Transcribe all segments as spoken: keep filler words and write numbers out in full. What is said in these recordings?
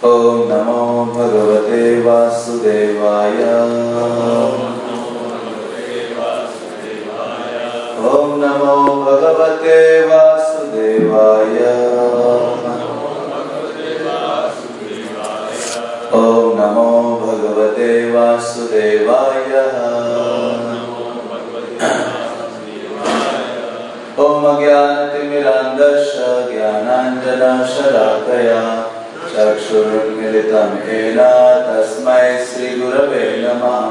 ओम नमो भगवते वासुदेवाय। ओम नमो भगवते वासुदेवाय। ओम नमो भगवते वासुदेवाय। ओम अज्ञानतिमिरान्धस्य ज्ञानाञ्जनशलाकया चक्षुरुन्मीलितं येन तस्मै श्रीगुरवे नमः।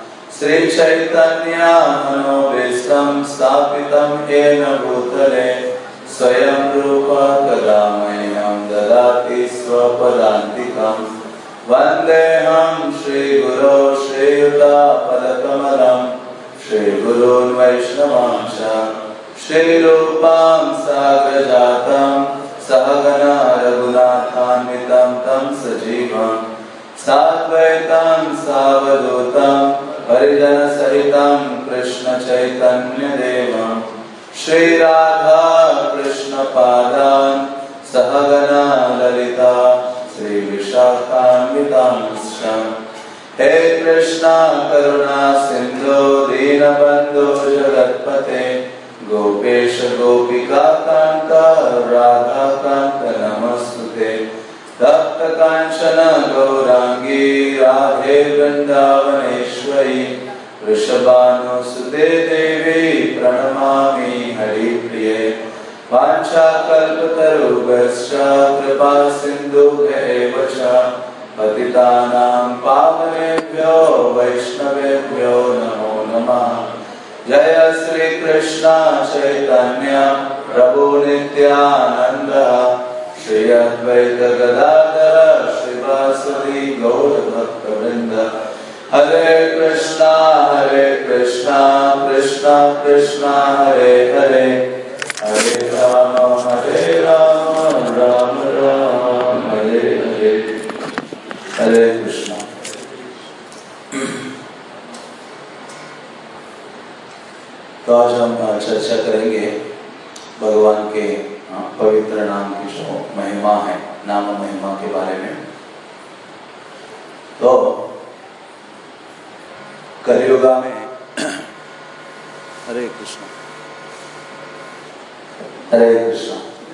श्रीचैतन्यमनोभीष्टं स्थापितं येन भूतले स्वयं रूप कदा मह्यं ददाति स्वपदान्तिकम्। वन्देऽहं श्रीगुरो श्रीयुतापदकमलं श्रीगुरून् वैष्णवांश्च श्रीरूपां साग्रजातं सहगना रघुनाथान्वितं तं सजीवं साद्वैतं सावधूतं परिजनसहितं कृष्णचैतन्यदेवं श्रीराधा कृष्णपादान् सहगना ललिता श्रीविशाखान्वितांश्च। हे कृष्णा करुणा सिन्धो दीनबन्धो जगत्पते गोपेश गोपिका कांत राधा कांत नमस्तुते। तप्त कांचन गौरांगी राधे वृंदावनेश्वरी वृषभानुसुते देवी प्रणमामि हरिप्रिये। वाञ्छाकल्पतरुभ्यश्च कृपा सिन्धुभ्येव च पतितानां पावनेभ्यो वैष्णवेभ्यो नमो नमः। जय श्री कृष्ण चैतन्य प्रभु नित्यानंद श्री अद्वैत गदाधर श्रीवासुदेव गौर भक्तवृंद। हरे कृष्णा हरे कृष्णा कृष्णा कृष्णा हरे हरे हरे राम हरे राम राम राम हरे हरे। हरे कृष्णा। तो आज हम चर्चा करेंगे भगवान के पवित्र नाम की जो महिमा है, नाम महिमा के बारे में। तो कलियुगा में हरे कृष्णा हरे कृष्णा।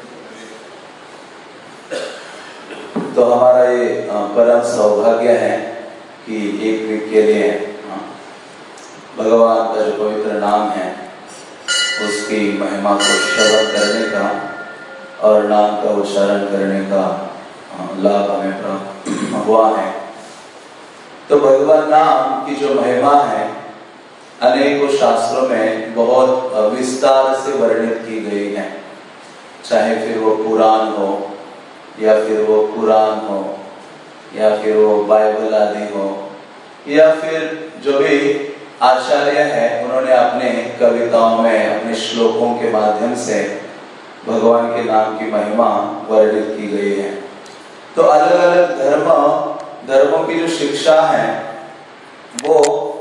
तो हमारा ये परम सौभाग्य है कि एक वीक के लिए भगवान का जो पवित्र नाम है उसकी महिमा को श्रवण करने का और नाम का उच्चारण करने का लाभ हमें प्राप्त हुआ है। तो भगवान नाम की जो महिमा है अनेकों शास्त्रों में बहुत विस्तार से वर्णित की गई है, चाहे फिर वो पुराण हो या फिर वो कुरान हो या फिर वो बाइबल आदि हो या फिर जो भी आचार्य है उन्होंने अपने कविताओं में अपने श्लोकों के माध्यम से भगवान के नाम की महिमा वर्णित की गई है। तो अलग अलग धर्म धर्मों की जो शिक्षा है वो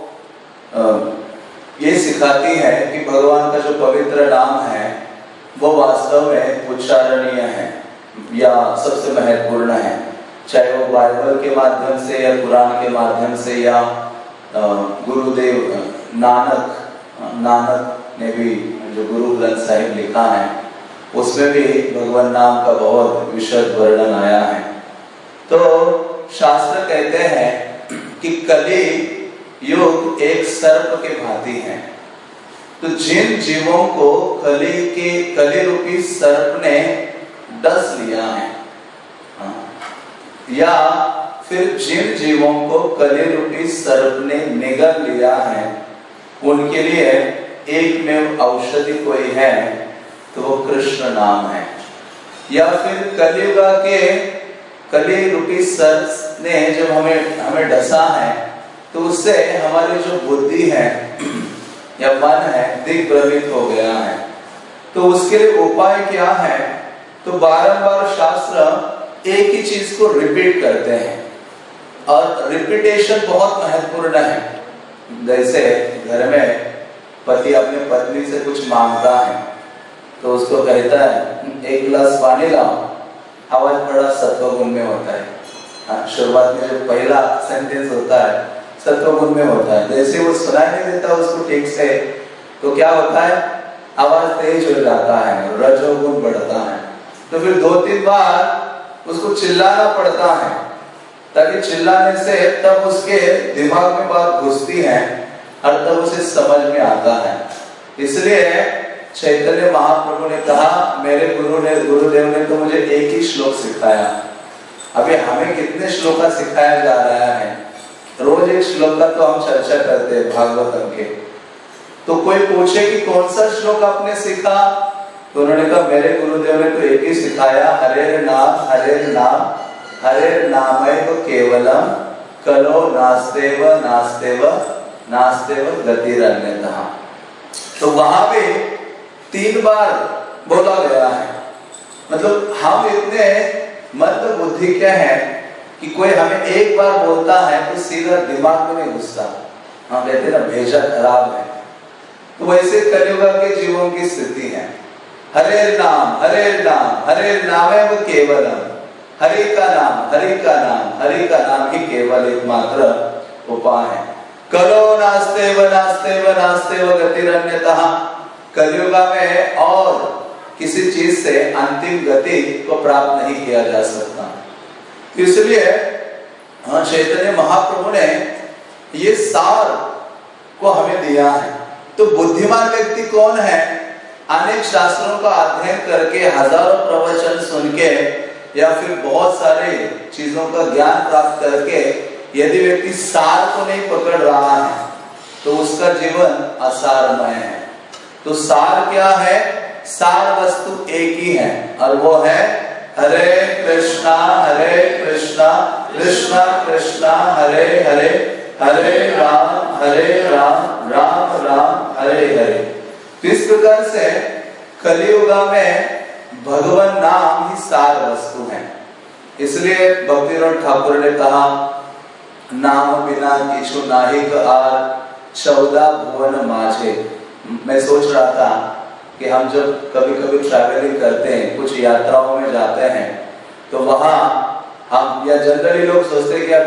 ये सिखाती है कि भगवान का जो पवित्र नाम है वो वास्तव में उच्चारणीय है या सबसे महत्वपूर्ण है, चाहे वो बाइबल के माध्यम से या कुरान के माध्यम से या गुरुदेव नानक नानक ने भी जो गुरु ग्रंथ साहिब लिखा है उसमें भी भगवान नाम का बहुत विशद वर्णन आया है। तो शास्त्र कहते हैं कि कली युग एक सर्प के भांति है। तो जिन जीवों को कली के कली रूपी सर्प ने डस लिया है या फिर जिन जीवों को कली रूपी सर्प ने निगल लिया है उनके लिए एकमेव औषधि कोई है तो वो कृष्ण नाम है। या फिर कलियुग के कली रूपी सर्प ने जब हमें हमें डसा है तो उससे हमारी जो बुद्धि है या मन है दिग्भ्रमित हो गया है। तो उसके लिए उपाय क्या है? तो बारंबार शास्त्र एक ही चीज को रिपीट करते हैं और रिपीटेशन बहुत महत्वपूर्ण है। जैसे घर में पति अपने पत्नी से कुछ मांगता है तो उसको कहता है एक गिलास पानी लाओ, आवाज बड़ा सत्व गुण में होता है। शुरुआत में जो पहला सेंटेंस होता है सत्वगुण में होता है, जैसे वो सुनाई नहीं देता उसको ठीक से, तो क्या होता है, आवाज तेज हो जाता है, रजोगुण बढ़ता है। तो फिर दो तीन बार उसको चिल्लाना पड़ता है, ताकि चिल्लाने से तब उसके दिमाग में बात घुसती है और तब उसे समझ में आता है। इसलिए चैतन्य महाप्रभु ने कहा, मेरे गुरु ने गुरुदेव ने तो मुझे एक ही श्लोक सिखाया, अभी हमें कितने श्लोक का सिखाया जा रहा है, रोज एक श्लोक का तो हम चर्चा करते हैं भागवतम के। तो कोई पूछे कि कौन सा श्लोक आपने सीखा, तो उन्होंने कहा मेरे गुरुदेव ने तो एक ही सिखाया, हरे नाम हरे नाम हरे नामैव केवलम कलो नास्तेव नास्तेव नास्तेव गतिरन्यतः। तो वहां पे तीन बार बोला गया है। मतलब हम इतने मंद बुद्धि क्या है कि कोई हमें एक बार बोलता है तो सीधा दिमाग में नहीं घुसता, हम कहते हैं ना भेजा खराब है। तो वैसे कलियुग के जीवों की स्थिति है। हरे नाम हरे नाम हरे नामेव केवलम, हरि का नाम हरि का नाम हरि का नाम ही केवल एकमात्र उपाय है। कलो नास्तेव नास्तेव नास्तेव गतिरन्यतः, कलियुग में और किसी चीज से अंतिम गति को प्राप्त नहीं किया जा सकता। इसलिए हाँ, चैतन्य महाप्रभु ने ये सार को हमें दिया है। तो बुद्धिमान व्यक्ति कौन है? अनेक शास्त्रों का अध्ययन करके, हजारों प्रवचन सुन के या फिर बहुत सारे चीजों का ज्ञान प्राप्त करके यदि व्यक्ति सार को नहीं पकड़ रहा है तो उसका जीवन असारमय है। तो सार क्या है? सार वस्तु एक ही है और वो है हरे कृष्णा हरे कृष्णा कृष्णा कृष्णा हरे हरे हरे राम हरे राम राम राम हरे हरे। तो इस प्रकार से कलियुग में भगवान नाम ही सार वस्तु है। इसलिए भक्तिविनोद ठाकुर ने कहा, नाम बिना किछु नाहिक आर चौदह भुवन माझे। मैं सोच रहा था कि हम जब कभी कभी ट्रैवलिंग करते हैं, कुछ यात्राओं में जाते हैं, तो वहां हम या जनरली लोग सोचते हैं कि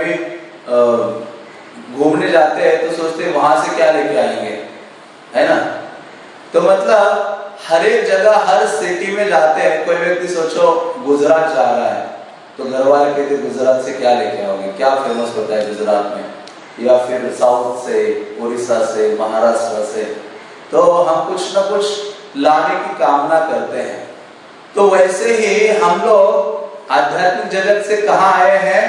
अभी घूमने जाते हैं तो सोचते हैं वहां से क्या लेके आएंगे, है ना। तो मतलब हर एक जगह हर सिटी में जाते हैं। कोई व्यक्ति सोचो गुजरात जा रहा है तो घर वाले कहते गुजरात से क्या लेके आओगे, क्या फेमस होता है गुजरात में, या फिर साउथ से, उड़ीसा से, महाराष्ट्र से, तो हम कुछ ना कुछ लाने की कामना करते हैं। तो वैसे ही हम लोग आध्यात्मिक जगत से कहाँ आए हैं?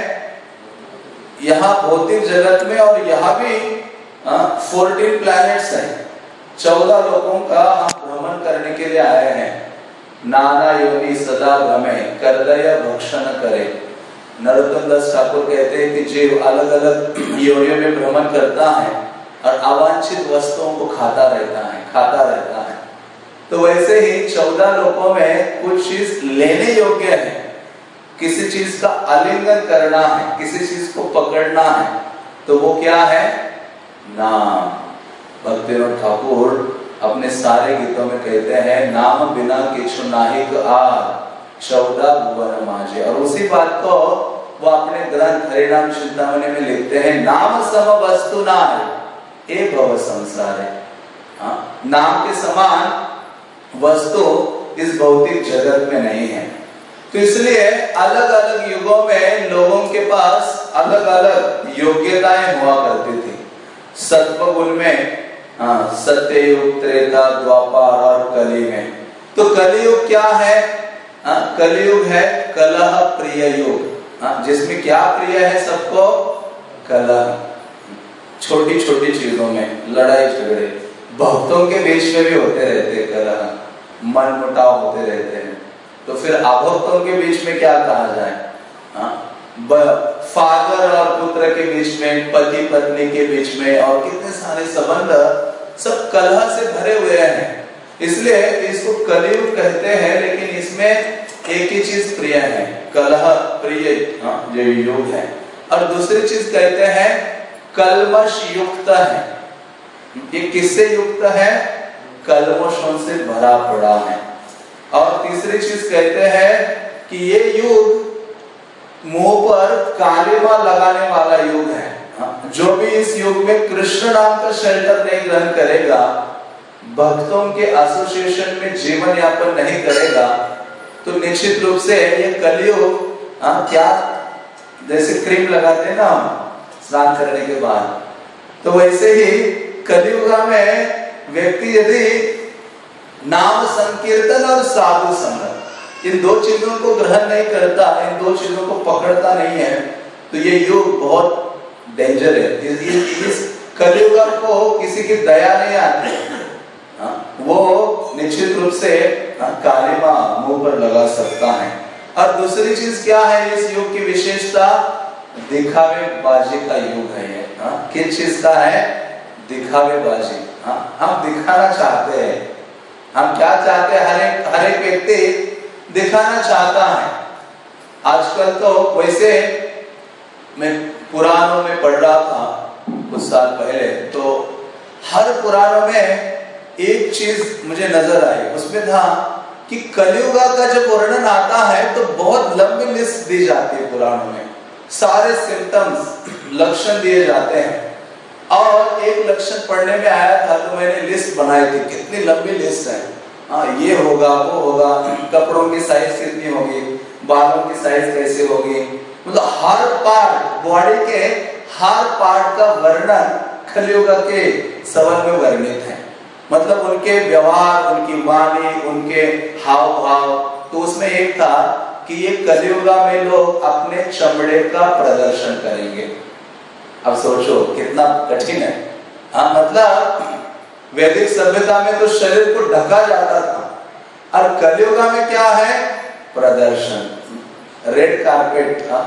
यहाँ भौतिक जगत में, और यहाँ भी फोर्टीन प्लैनेट्स हैं, चौदह लोगों का हम भ्रमण करने के लिए आए हैं। नाना योनि सदा भ्रमे करदय भक्षण करे। नरोत्तम दास ठाकुर कहते हैं कि जीव अलग अलग योनियों में भ्रमण करता है और अवांछित वस्तुओं को खाता रहता है खाता रहता है तो वैसे ही चौदह लोकों में कुछ चीज लेने योग्य है, किसी चीज का आलिंगन करना है, किसी चीज को पकड़ना है, तो वो क्या है? नाम। भक्तिविनोद ठाकुर अपने सारे गीतों में कहते हैं, नाम बिना किछु नाहिक आर चौदह भुवन माझे। और उसी बात को वो अपने ग्रंथ हरिनाम चिंतामणि में लिखते हैं, नाम सम वस्तु नाय ए भव संसार है। हाँ? नाम के समान वस्तु इस भौतिक जगत में नहीं है। तो इसलिए अलग अलग युगों में लोगों के पास अलग अलग योग्यताएं हुआ करती थी। सत्वगुण में हाँ, सत्ययुग, त्रेता, द्वापर और कली में। तो कलियुग क्या है? हाँ, कलियुग है कलह प्रिय युग। हाँ, जिसमें क्या प्रिय है सबको? कलह। छोटी छोटी चीजों में लड़ाई झगड़े, भक्तों के बीच में भी होते रहते हैं कलह, मन मुटाव होते रहते हैं। तो फिर अभक्तों के बीच में क्या कहा जाए? हाँ, फादर और पुत्र के बीच में, पति पत्नी के बीच में, और कितने सारे संबंध सब कलह से भरे हुए हैं। इसलिए इसको कलियुग कहते हैं, लेकिन इसमें एक ही चीज प्रिय है, कलह प्रिय हाँ, जो युग है। और दूसरी चीज कहते हैं कलमश युक्त है। ये किससे युक्त है? कलमशों से भरा पड़ा है। और तीसरी चीज कहते हैं कि ये युग मुंह पर कालिमा लगाने वाला युग है। जो भी इस युग में कृष्ण नाम का शेल्टर नहीं ग्रहण करेगा, भक्तों के एसोसिएशन में जीवन यापन नहीं करेगा, तो निश्चित रूप से ये कलयुग क्या जैसे क्रीम लगाते हैं ना स्नान करने के बाद, तो वैसे ही कलयुग में व्यक्ति यदि नाम संकीर्तन और साधु संगत इन दो चीजों को ग्रहण नहीं करता, इन दो चीजों को पकड़ता नहीं है, तो ये युग बहुत डेंजर है। इस, इस, इस कलयुग को किसी की दया नहीं आती, हाँ, वो निश्चित रूप से कालिमा मुंह पर लगा सकता है। और दूसरी चीज क्या है इस युग की विशेषता? दिखावे बाजी का युग है ये। हाँ, किस चीज का है? दिखावे बाजी। हाँ, हम दिखाना चाहते हैं, हम क्या चाहते हैं? हर एक हर एक व्यक्ति दिखाना चाहता है। आजकल तो वैसे मैं पुराणों में पढ़ रहा था कुछ साल पहले, तो हर पुराणों में एक चीज मुझे नजर आई, उसमें था कि कलयुग का जब वर्णन आता है तो बहुत लंबी लिस्ट दी जाती है पुराणों में, सारे सिम्टम्स लक्षण दिए जाते हैं। और एक लक्षण पढ़ने में आया था तो मैंने लिस्ट बनाई थी, कितनी लंबी लिस्ट है। हाँ, ये होगा, वो होगा, कपड़ों की साइज कितनी होगी, बालों की साइज कैसे होगी, मतलब हर पार्ट, बॉडी के हर पार्ट का वर्णन कलयुग के सवन में वर्णित है। मतलब उनके व्यवहार, उनकी वाणी, उनके हाव भाव। तो उसमें एक था कि ये कलयुग में लोग अपने चमड़े का प्रदर्शन करेंगे। अब सोचो कितना कठिन है। हाँ, मतलब वैदिक सभ्यता में तो शरीर को ढका जाता था, और कलयुग में क्या है? प्रदर्शन। रेड कारपेट, हाँ,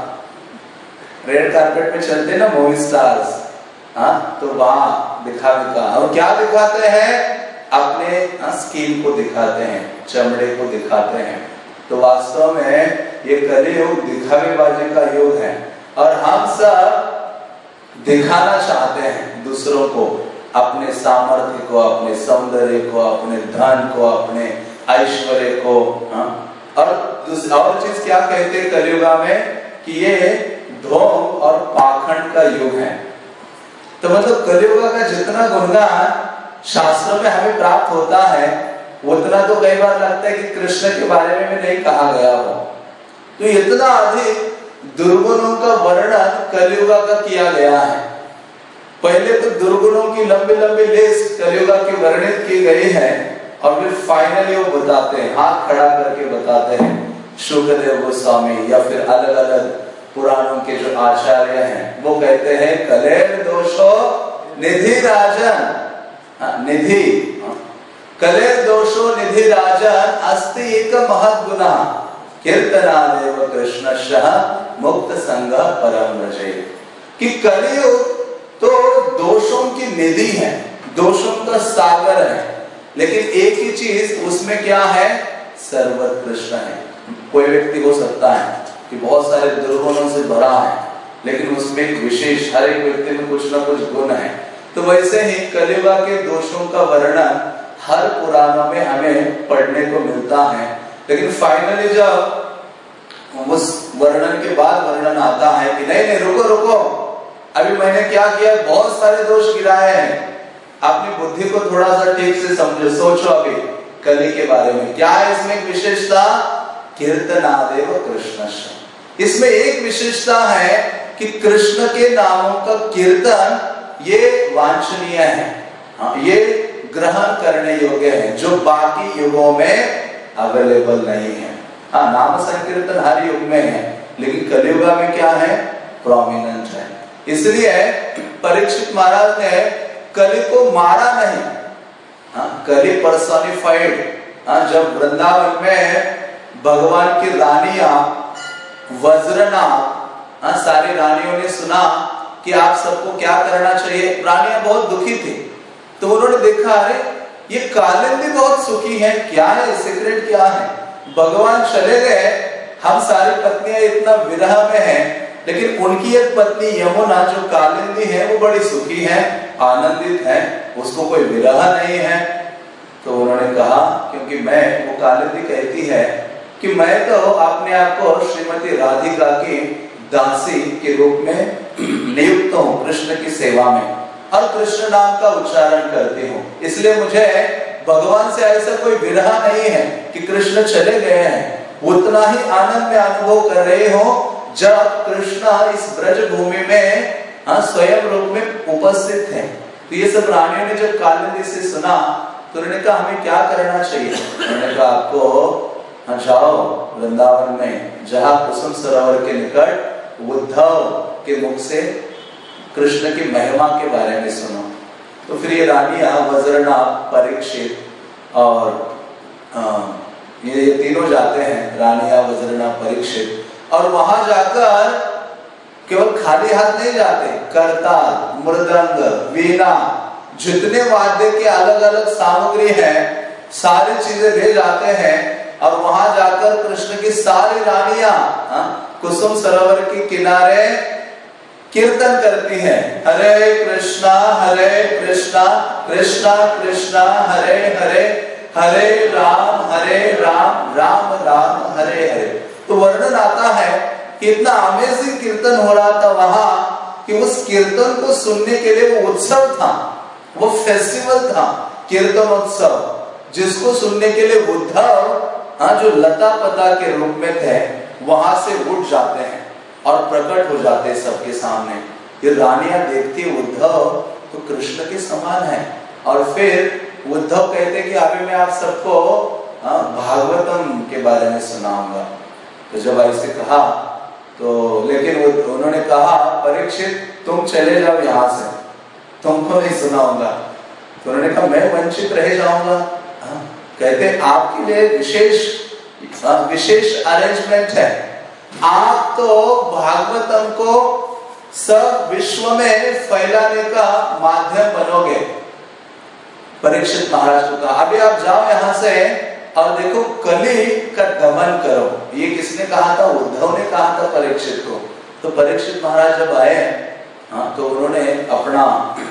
रेड कारपेट में चलते ना मूवी स्टार्स, हाँ, तो वहां दिखा दिखा और क्या दिखाते हैं? अपने स्किन को दिखाते हैं, चमड़े को दिखाते हैं। तो वास्तव में ये कलयुग दिखावेबाजी का युग है, और हम सब दिखाना चाहते हैं दूसरों को, अपने सामर्थ्य को, अपने सौंदर्य को, अपने धन को, अपने ऐश्वर्य को। हाँ? और और चीज क्या कहते हैं कलयुग में कि ये ढोंग और पाखंड का युग है। तो मतलब कलयुग का जितना गुणगान शास्त्रों में हमें प्राप्त होता है, उतना तो कई बार लगता है कि कृष्ण के बारे में भी नहीं कहा गया हो। तो इतना अधिक दुर्गुणों का वर्णन कलयुग का किया गया है। पहले तो दुर्गुणों की लंबी लंबी लिस्ट कलयुग की वर्णित की गई है, और फिर फाइनली वो बताते हैं, हाथ खड़ा करके बताते हैं शुकदेव गोस्वामी या फिर अलग अलग पुराणों के जो आचार्य हैं, वो कहते हैं कलेर दोषो निधि राजन, निधि कलेर दोषो निधि राजन अस्ति एक महत् गुना कीर्तनादेव कृष्णस्य मुक्त संग परम रजे। कि कलयुग तो दोषों की निधि है, दोषों का सागर है, लेकिन एक ही चीज उसमें क्या है? सर्वोत्कृष्ट है। कोई व्यक्ति हो सकता है कि बहुत सारे दुर्गुणों से भरा है, लेकिन उसमें एक विशेष, हर एक व्यक्ति में कुछ ना कुछ गुण है। तो वैसे ही कलयुग के दोषों का वर्णन हर पुराणों में हमें पढ़ने को मिलता है, लेकिन फाइनली जब उस वर्णन के बाद वर्णन आता है कि नहीं नहीं रुको रुको, अभी मैंने क्या किया, बहुत सारे दोष गिराए हैं, अपनी बुद्धि को थोड़ा सा ठीक से समझो, सोचो अभी कली के बारे में क्या है। इसमें एक विशेषता कीर्तनादेव कृष्णस्य, इसमें एक विशेषता है कि कृष्ण के नामों का कीर्तन ये वांछनीय है, हाँ, ये ग्रहण करने योग्य है, जो बाकी युगों में अवेलेबल नहीं है। हाँ, नाम संकीर्तन हर युग में है, लेकिन कलयुग में क्या है? प्रोमिनेंट है। इसलिए परीक्षित महाराज ने कली को मारा नहीं। हाँ, कली पर्सोनिफाइड। हाँ, जब वृंदावन में भगवान की रानियां वज्रना, हाँ, सारी रानियों ने सुना कि आप सबको क्या करना चाहिए, रानियां बहुत दुखी थी, तो उन्होंने देखा अरे ये कालिंदी बहुत सुखी है, क्या है सीक्रेट क्या है? भगवान चले गए, हम सारी पत्नियां इतना विरह में हैं, लेकिन उनकी एक पत्नी यमुना जो कालिंदी है वो बड़ी सुखी है, आनंदित है, उसको कोई विरह नहीं है। तो उन्होंने कहा क्योंकि मैं, वो कालिंदी कहती है कि मैं तो अपने आप को श्रीमती राधिका की दासी के रूप में नियुक्त हूँ कृष्ण की सेवा में, और कृष्ण नाम का उच्चारण करती हूँ। इसलिए मुझे भगवान से ऐसा कोई विरह नहीं है कि कृष्ण चले गए हैं। उतना ही आनंद में अनुभव कर रहे हो जब कृष्ण इस ब्रज भूमि में हाँ स्वयं रूप में उपस्थित है। तो ये सब रानियों ने जब कालिंदी से सुना तो उन्होंने कहा हमें क्या करना चाहिए। उन्होंने कहा आपको हाँ जाओ वृंदावन में जहाँ कुसुम सरोवर के निकट उद्धव के मुख से कृष्ण की महिमा के बारे में सुनो। तो फिर ये रानियां वज्रना, परीक्षित और आ, ये, ये तीनों जाते हैं, रानियां, वज्रना, परीक्षित, और वहां जाकर केवल खाली हाथ नहीं जाते, करताल, मृदंग, वीणा, जितने वाद्य के अलग अलग सामग्री है सारी चीजें ले जाते हैं और वहां जाकर कृष्ण की सारी रानियां कुसुम सरोवर के किनारे कीर्तन करती हैं, हरे कृष्णा हरे कृष्णा कृष्णा कृष्णा हरे हरे, हरे राम हरे राम राम राम हरे हरे। तो वर्णन आता है कि इतना अमेजिंग कीर्तन हो रहा था वहां कि उस कीर्तन को सुनने के लिए वो उत्सव था, वो फेस्टिवल था, कीर्तन उत्सव, जिसको सुनने के लिए उद्धव हाँ जो लता पता के रूप में थे वहां से उठ जाते हैं और प्रकट हो जाते हैं सबके सामने। ये रानियां देखती उद्धव तो कृष्ण के समान है, और फिर उद्धव कहते कि अभी मैं आप सबको भागवतम के बारे में सुनाऊंगा। तो जब ऐसे कहा तो लेकिन उन्होंने कहा परीक्षित तुम चले जाओ यहाँ से, तुमको नहीं सुनाऊंगा। तो उन्होंने कहा मैं वंचित रह जाऊंगा। कहते आपके लिए विशेष विशेष अरेंजमेंट है, आप तो भागवतम को सब विश्व में फैलाने का माध्यम बनोगे। परीक्षित महाराज को कहा अभी आप जाओ यहाँ से और देखो कली का दमन करो। ये किसने कहा था? उद्धव ने कहा था परीक्षित को। तो परीक्षित महाराज जब आए हाँ तो उन्होंने अपना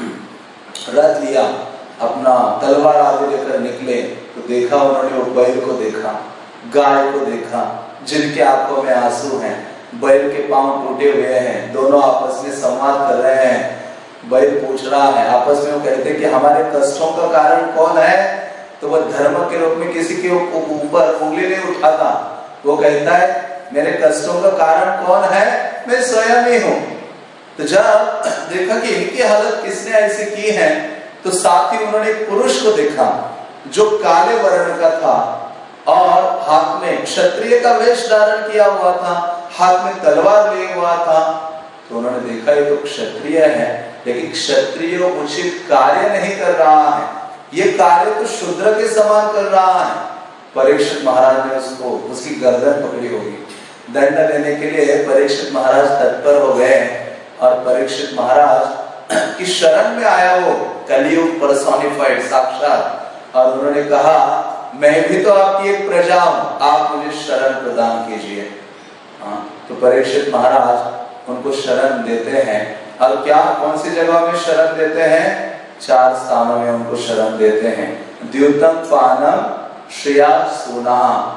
रथ लिया, अपना तलवार आदि लेकर निकले। तो देखा उन्होंने वो बैल को देखा, गाय को देखा जिनके आंखों में आंसू हैं, बैल के पांव टूटे हुए हैं, दोनों आपस में संवाद कर रहे हैं। बैल पूछ रहा है आपस में, वो कहते कि हमारे कष्टों का कारण कौन है? तो वह धर्म के रूप में किसी के ऊपर उंगली नहीं उठाता। वो कहता है मेरे कष्टों का कारण कौन है? मैं स्वयं ही हूँ। तो जब देखा कि इनकी हालत किसने ऐसी की है तो साथ ही उन्होंने एक पुरुष को देखा जो काले वर्ण का था और हाथ में क्षत्रिय का वेश धारण किया हुआ था, हाथ में तलवार लिए हुआ था। तो उन्होंने देखा ये तो क्षत्रिय है, लेकिन क्षत्रिय उचित कार्य नहीं कर रहा है, ये कार्य तो शूद्र के समान कर रहा है। परीक्षित महाराज ने उसको उसकी गर्दन पकड़ी होगी, दंड देने के लिए परीक्षित महाराज तत्पर हो गए और परीक्षित महाराज की शरण में आया वो कलियुग पर्सोनिफाइड साक्षात, और उन्होंने कहा मैं भी तो आपकी एक प्रजा हूं, आप मुझे शरण प्रदान कीजिए। हाँ तो परीक्षित महाराज उनको शरण देते हैं। और क्या कौन सी जगह में शरण देते हैं? चार स्थानों में उनको शरण देते हैं। द्युतम पानम श्रेया सुना,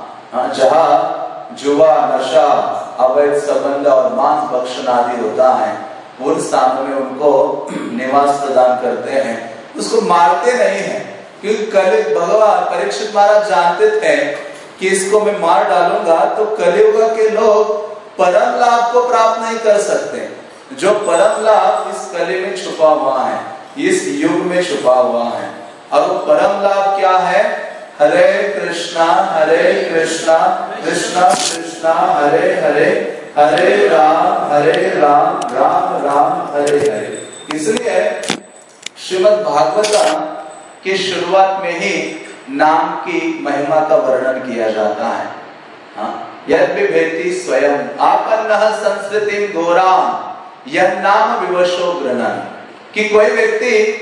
जहाँ जुआ, नशा, अवैध संबंध और मांस भक्षण आदि होता है, उन स्थानों में उनको निवास प्रदान करते हैं। उसको मारते नहीं है, क्योंकि कल भगवान परीक्षित महाराज जानते थे कि इसको मैं मार डालूंगा तो कलियुग के लोग परम लाभ को प्राप्त नहीं कर सकते। जो परम लाभ इस कली में छुपा हुआ है, इस युग में छुपा हुआ है, और वो परम लाभ क्या है? हरे कृष्णा हरे कृष्णा कृष्णा कृष्णा हरे हरे, हरे राम हरे राम राम राम हरे हरे। इसलिए श्रीमद् भागवतम की शुरुआत में ही नाम की महिमा का वर्णन किया जाता है। हाँ यद विभेति स्वयं आपन्नः संस्कृतिं घोराम यद नाम विवशो गृह्णन्, कि कोई व्यक्ति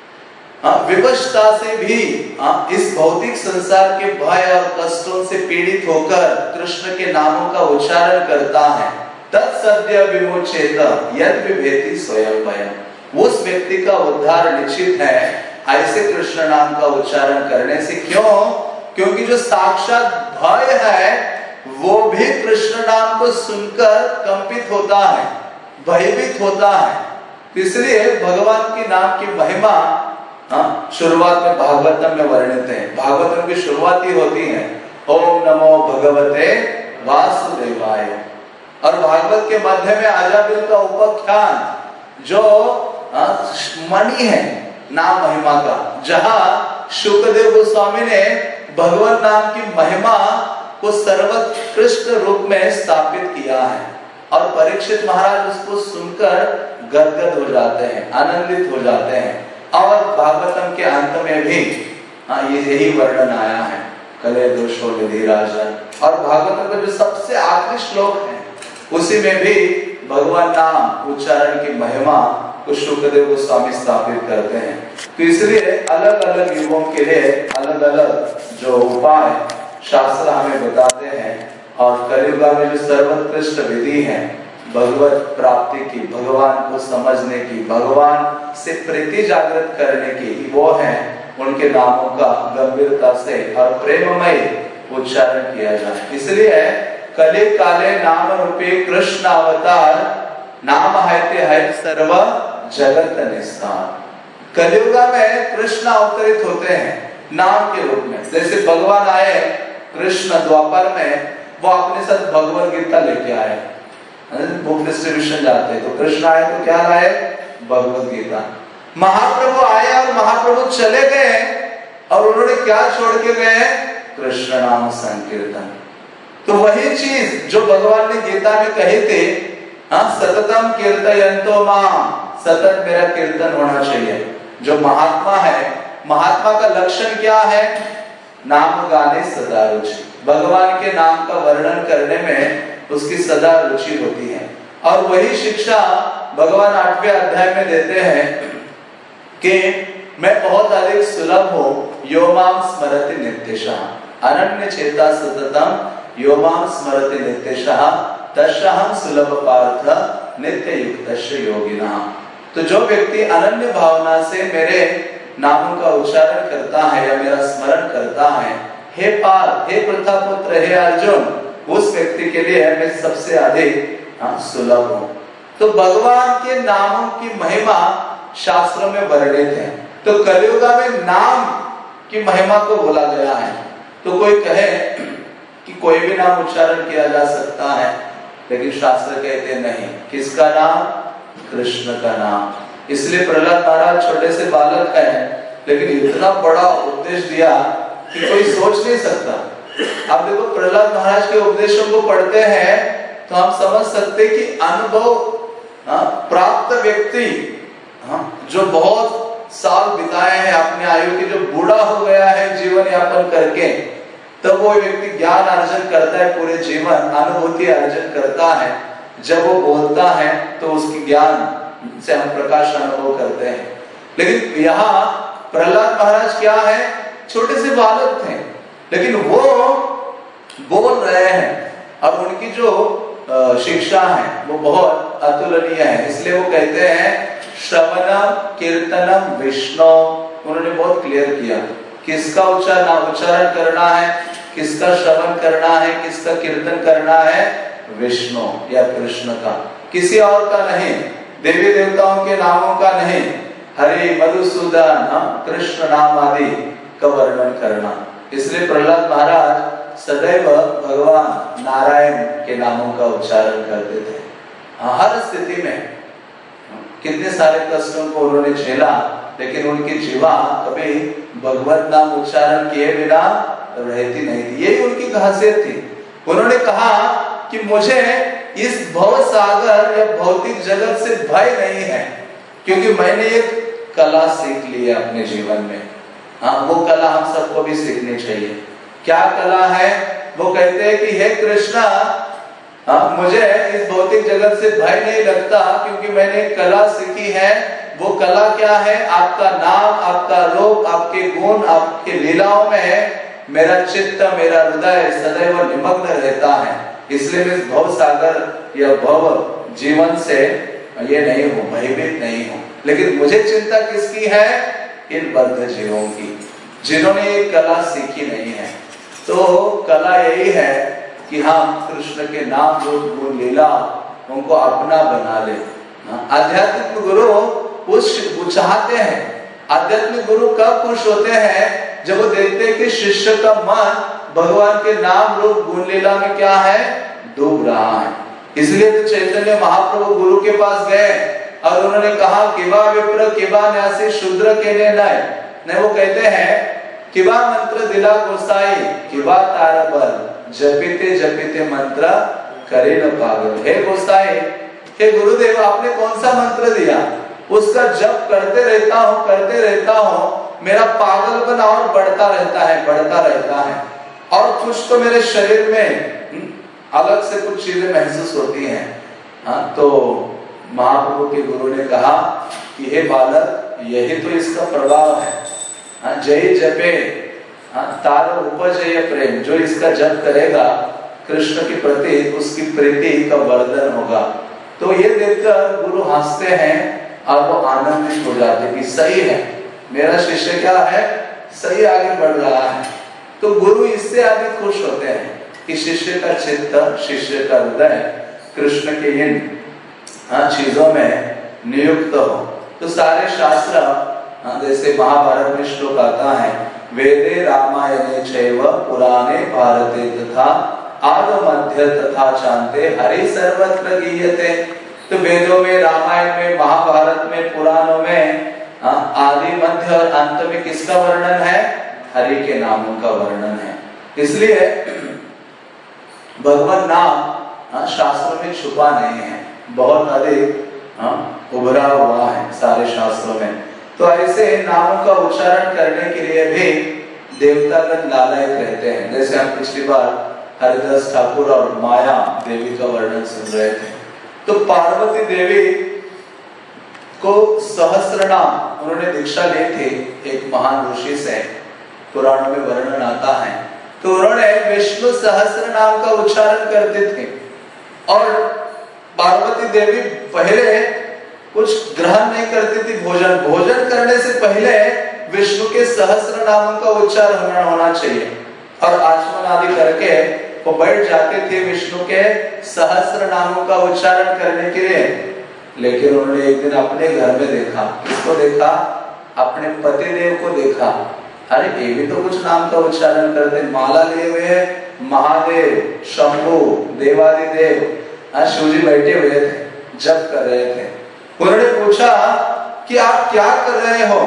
विवशता से भी इस भौतिक संसार के भय और कष्टों से पीड़ित होकर कृष्ण के नामों का उच्चारण करता है, तत्सद्य विमोचेत यद विभेति स्वयं भयम्, उस व्यक्ति का उद्धार निश्चित है ऐसे कृष्ण नाम का उच्चारण करने से। क्यों? क्योंकि जो साक्षात भय है वो भी कृष्ण नाम को सुनकर कंपित होता है, भयभीत होता है। इसलिए भगवान के नाम की महिमा हाँ, शुरुआत में भागवतम में वर्णित है। भागवतम की शुरुआत ही होती है ओम नमो भगवते वासुदेवाय, और भागवत के मध्य में आजाबिल का उपाख्यान जो मणि है नाम महिमा का, जहां शुकदेव गोस्वामी ने भगवान नाम की महिमा को सर्वोत्कृष्ट रूप में स्थापित किया है, और परीक्षित महाराज उसको सुनकर गदगद हो जाते हैं, आनंदित हो जाते हैं। और भागवतम के अंत में भी हाँ ये यही वर्णन आया है, कले दोषो निधि राजन। और भागवतम का जो सबसे आखिरी श्लोक है उसी में भी भगवान नाम उच्चारण की महिमा को शुकदेव गोस्वामी स्थापित करते हैं। तो इसलिए अलग अलग युगों के लिए अलग अलग जो उपाय शास्त्र हमें बताते हैं, और कलियुग में जो सर्वोत्कृष्ट विधि है भगवत प्राप्ति की, भगवान को समझने की, भगवान से प्रीति जागृत करने की, वो है उनके नामों का गंभीरता से और प्रेममय उच्चारण किया जाए। इसलिए कले काले नाम रूपे कृष्ण अवतार, नाम है है सर्व जगत निस्तार। कलियुग में कृष्ण अवतरित होते हैं नाम के रूप में। जैसे भगवान आए कृष्ण द्वापर में, वो अपने साथ भगवत गीता लेके आए, बुक डिस्ट्रीब्यूशन जाते तो कृष्ण आए तो क्या लाए? भगवत गीता। महाप्रभु आए और महाप्रभु चले गए, और उन्होंने क्या छोड़ के गए? कृष्ण नाम संकीर्तन। तो वही चीज जो भगवान ने गीता में कही थी, हाँ सततम कीर्तयन्तो माम, सतत मेरा कीर्तन होना चाहिए। जो महात्मा है, महात्मा का लक्षण क्या है? नाम गाने सदा रुचि, भगवान के नाम का वर्णन करने में उसकी सदा रुचि होती है। और वही शिक्षा भगवान आठवें अध्याय में देते हैं कि मैं बहुत अधिक सुलभ हूँ, यो माम स्मरति नित्यशः, अनन्य चेता सततम यो माम स्मरति नित्यशः, तस्याहं सुलभ पार्थ नित्य युक्तस्य योगिनः। तो जो व्यक्ति अनन्य भावना से मेरे नामों का उच्चारण करता है या मेरा स्मरण करता है, हे पार्थ, हे प्रतापुत्र, हे अर्जुन, उस व्यक्ति के लिए मैं सबसे अधिक सुलभ हूँ। तो भगवान के नामों की महिमा शास्त्रों में वर्णित है। तो कलियुग में नाम की महिमा को बोला गया है। तो कोई कहे कि कोई भी नाम उच्चारण किया जा सकता है, लेकिन शास्त्र कहते नहीं। किसका नाम? कृष्ण का नाम। इसलिए प्रहलाद महाराज छोटे से बालक है, लेकिन इतना बड़ा उपदेश दिया कि कोई सोच नहीं सकता। अब देखो प्रहलाद महाराज के उपदेशों को पढ़ते हैं तो हम समझ सकते कि अनुभव प्राप्त व्यक्ति जो बहुत साल बिताए हैं अपने आयु के, जो बूढ़ा हो गया है जीवन यापन करके, तब वो व्यक्ति ज्ञान अर्जन करता है, पूरे जीवन अनुभूति अर्जन करता है। जब वो बोलता है तो उसकी ज्ञान से हम प्रकाश अनुभव करते हैं। लेकिन यहाँ प्रहलाद महाराज क्या है? छोटे से बालक थे, लेकिन वो बोल रहे हैं, और उनकी जो शिक्षा है वो बहुत अतुलनीय है। इसलिए वो कहते हैं श्रवणम कीर्तनम विष्णु। उन्होंने बहुत क्लियर किया किसका उच्चारण उच्चारण करना है, किसका श्रवण करना है, किसका कीर्तन करना है? विष्णु या कृष्ण का, किसी और का नहीं, देवी देवताओं के नामों का नहीं। हरि मधुसूदन कृष्ण नाम आदि का वर्णन करना। इसलिए प्रहलाद महाराज सदैव भगवान नारायण के नामों का उच्चारण करते थे हर स्थिति में। कितने सारे कष्टों को उन्होंने झेला, लेकिन उनकी जीवा कभी भगवत नाम उच्चारण किए बिना रहती नहीं थी। यही उनकी खासियत थी। उन्होंने कहा कि मुझे इस भव सागर या भौतिक जगत से भय नहीं है, क्योंकि मैंने एक कला सीख ली है अपने जीवन में। हाँ, वो कला हम सबको भी सीखनी चाहिए। क्या कला है? वो कहते हैं कि हे कृष्णा, हाँ, मुझे इस भौतिक जगत से भय नहीं लगता, क्योंकि मैंने एक कला सीखी है। वो कला क्या है? आपका नाम, आपका रूप, आपके गुण, आपके लीलाओं में मेरा चित्त, मेरा हृदय सदैव निमग्न रहता है। इसलिए मैं भव सागर या भव जीवन से ये नहीं हूँ, भयभीत नहीं हूँ। लेकिन मुझे चिंता किसकी है? इन बद्ध जीवों की, जिन्होंने ये कला सीखी नहीं है। तो कला यही है कि हम कृष्ण के नाम रूप गुण लीला उनको अपना बना ले। आध्यात्मिक गुरु वो चाहते हैं, आध्यात्मिक गुरु कब खुश होते हैं जब वो देखते हैं कि शिष्य का मन भगवान के नाम रूप गुण लीला में क्या है, डूब रहा है। इसलिए तो चैतन्य महाप्रभु गुरु के पास गए और उन्होंने कहा किबा विप्र किबा न्यासी शूद्र के ने नय, नहीं वो कहते हैं किबा मंत्र दिला गोसाई किबा तारा बल जपिते जपिते मंत्र करे न पागल। हे गोसाई, हे गुरुदेव, आपने कौन सा मंत्र दिया, उसका जप करते रहता हूँ करते रहता हूँ, मेरा पागलपन और बढ़ता रहता है बढ़ता रहता है और कुछ तो मेरे शरीर में अलग से कुछ चीजें महसूस होती हैं। हाँ, तो महाप्रभु के गुरु ने कहा कि हे बालक, यही तो इसका प्रभाव है। हाँ, जय जपे हाँ, तार उपजय प्रेम, जो इसका जप करेगा कृष्ण के प्रति उसकी प्रीति का वर्धन होगा। तो ये देखकर गुरु हंसते हैं और वो आनंदित हो जाते कि सही है, मेरा शिष्य क्या है, सही आगे बढ़ रहा है। तो गुरु इससे आगे खुश होते हैं कि शिष्य का चित्त, शिष्य का हृदय कृष्ण के इन हाँ, चीजों में नियुक्त हो। तो सारे शास्त्र हाँ, जैसे महाभारत में श्लोक आता है, वेदे रामायणे चैव पुराणे भारते तथा आदि मध्य तथा चांते हरि सर्वत्र गीयते। तो वेदों में, रामायण में, महाभारत में, पुराणों में आदि मध्य और अंत में किसका वर्णन है, हरि के नामों का वर्णन है। इसलिए भगवान नाम शास्त्रों में छुपा नहीं है, बहुत अधिक उभरा हुआ है सारे शास्त्रों में। तो ऐसे नामों का उच्चारण करने के लिए भी देवतागण लालायित रहते हैं। जैसे हम पिछली बार हरिदास ठाकुर और माया देवी का वर्णन सुन रहे थे। तो पार्वती देवी को सहस्त्र नाम उन्होंने दीक्षा ली थी एक महान ऋषि से, पुराण में वर्णन आता है। तो उन्होंने विष्णु सहस्त्र नाम का उच्चारण करते थे और पार्वती देवी पहले कुछ ग्रहण नहीं करती थी, भोजन भोजन करने से पहले विष्णु के सहस्त्र नामों का उच्चारण होना चाहिए और आचमन आदि करके वो बैठ जाते थे विष्णु के सहस्त्र नामों का उच्चारण करने के लिए। लेकिन उन्होंने एक दिन अपने घर में देखा, किसको देखा, अपने पति देव को देखा, अरे ये भी तो कुछ नाम का उच्चारण करते, माला लिए हुए महादेव, शंभु, देवादिदेव, शिव जी बैठे हुए थे, जप कर रहे थे। उन्होंने पूछा कि आप क्या कर रहे हो,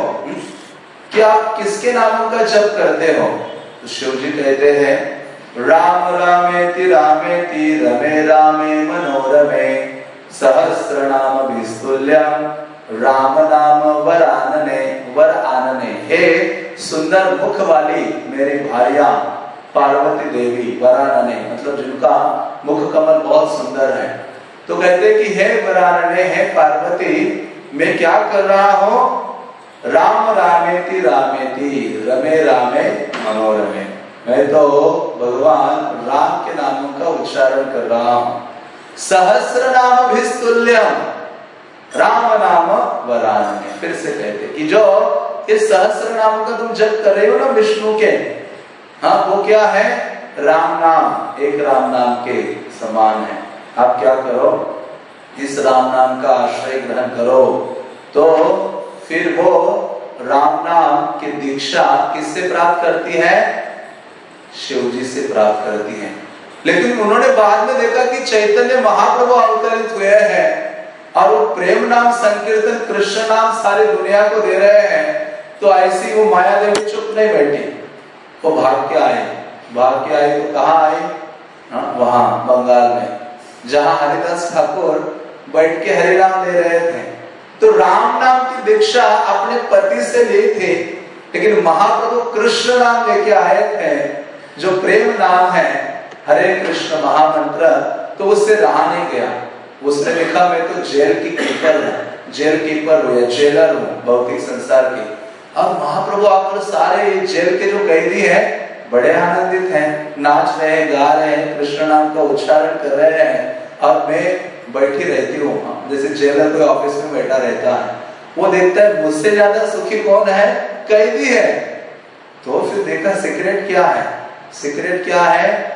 कि आप किसके नामों का जप करते हो। तो शिव जी कहते हैं, राम रामेति रामेति रमे रामे मनोरमे सहस्र नाम विस्तुल्यम राम नाम वरानने वर आनने। हे सुंदर मुख वाली मेरी भाइया पार्वती देवी, वरानने मतलब जिनका मुख कमल बहुत सुंदर है। तो कहते कि हे वरानने, हे पार्वती, मैं क्या कर रहा हूँ, राम रामेति रामेति रमे रामे मनोरमे, मैं तो भगवान राम के नामों का उच्चारण कर रहा हूँ। सहस्र नाम भिस्तुल्यम राम नाम वरानने। फिर से कहते कि जो इस सहस्र नाम का तुम जप कर रहे हो ना विष्णु के, हाँ वो क्या है, राम नाम, एक राम नाम के समान है। आप क्या करो, इस राम नाम का आश्रय ग्रहण करो, तो फिर वो राम नाम की दीक्षा किससे प्राप्त करती है, शिव जी से प्राप्त करती है। लेकिन उन्होंने बाद में देखा कि चैतन्य महाप्रभु अवतरित हुए हैं और वो प्रेम नाम संकीर्तन कृष्ण नाम सारी दुनिया को दे रहे हैं। तो ऐसी वो माया देवी चुप नहीं बैठी, वो भाग के आए। भाग के आए तो कहाँ आए, वहां बंगाल में, जहां हरिदास ठाकुर बैठ के हरिनाम ले रहे थे। तो राम नाम की दीक्षा अपने पति से ली थी, लेकिन महाप्रभु कृष्ण नाम लेके आए थे, जो प्रेम नाम है, हरे कृष्ण महामंत्र। तो उससे रहा नहीं गया, उसने लिखा मैं तो जेल की कीपर हूँ, जेल कीपर हूँ या जेलर हूँ भौतिक संसार की। अब महाप्रभु आकर सारे जेल के जो कैदी हैं बड़े आनंदित हैं, नाच रहे हैं, गा रहे हैं, कृष्ण नाम का उच्चारण कर रहे हैं, और मैं बैठी रहती हूँ। जैसे जेलर कोई ऑफिस में बैठा रहता है, वो देखता है मुझसे ज्यादा सुखी कौन है, कैदी है। तो फिर देखा सीक्रेट क्या है, सीक्रेट क्या है,